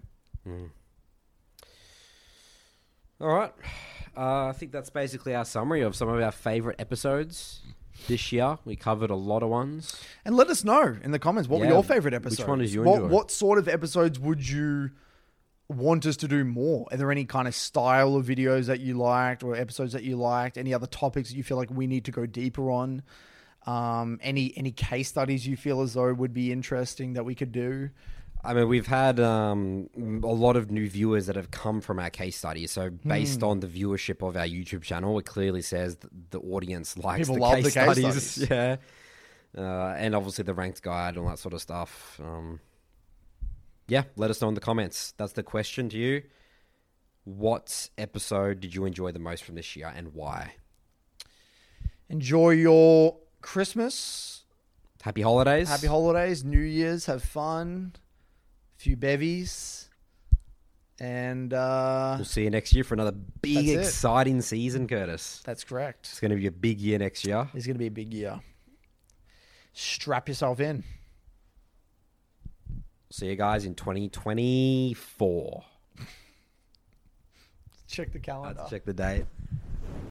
All right. I think that's basically our summary of some of our favorite episodes this year. We covered a lot of ones. And let us know in the comments, what were your favorite episodes? Which one did you enjoy? What sort of episodes would you want us to do more? Are there any kind of style of videos that you liked or episodes that you liked? Any other topics that you feel like we need to go deeper on? Any case studies you feel as though would be interesting that we could do? I mean, we've had a lot of new viewers that have come from our case studies. So based on the viewership of our YouTube channel, it clearly says the audience likes People love case the case studies. Yeah. And obviously the ranked guide and all that sort of stuff. Yeah, let us know in the comments. That's the question to you. What episode did you enjoy the most from this year and why? Enjoy your Christmas. Happy holidays. Happy holidays. New Year's. Have fun. A few bevies. And we'll see you next year for another big, exciting season, Curtis. That's correct. It's going to be a big year next year. It's going to be a big year. Strap yourself in. See you guys in 2024. Check the calendar. Let's check the date.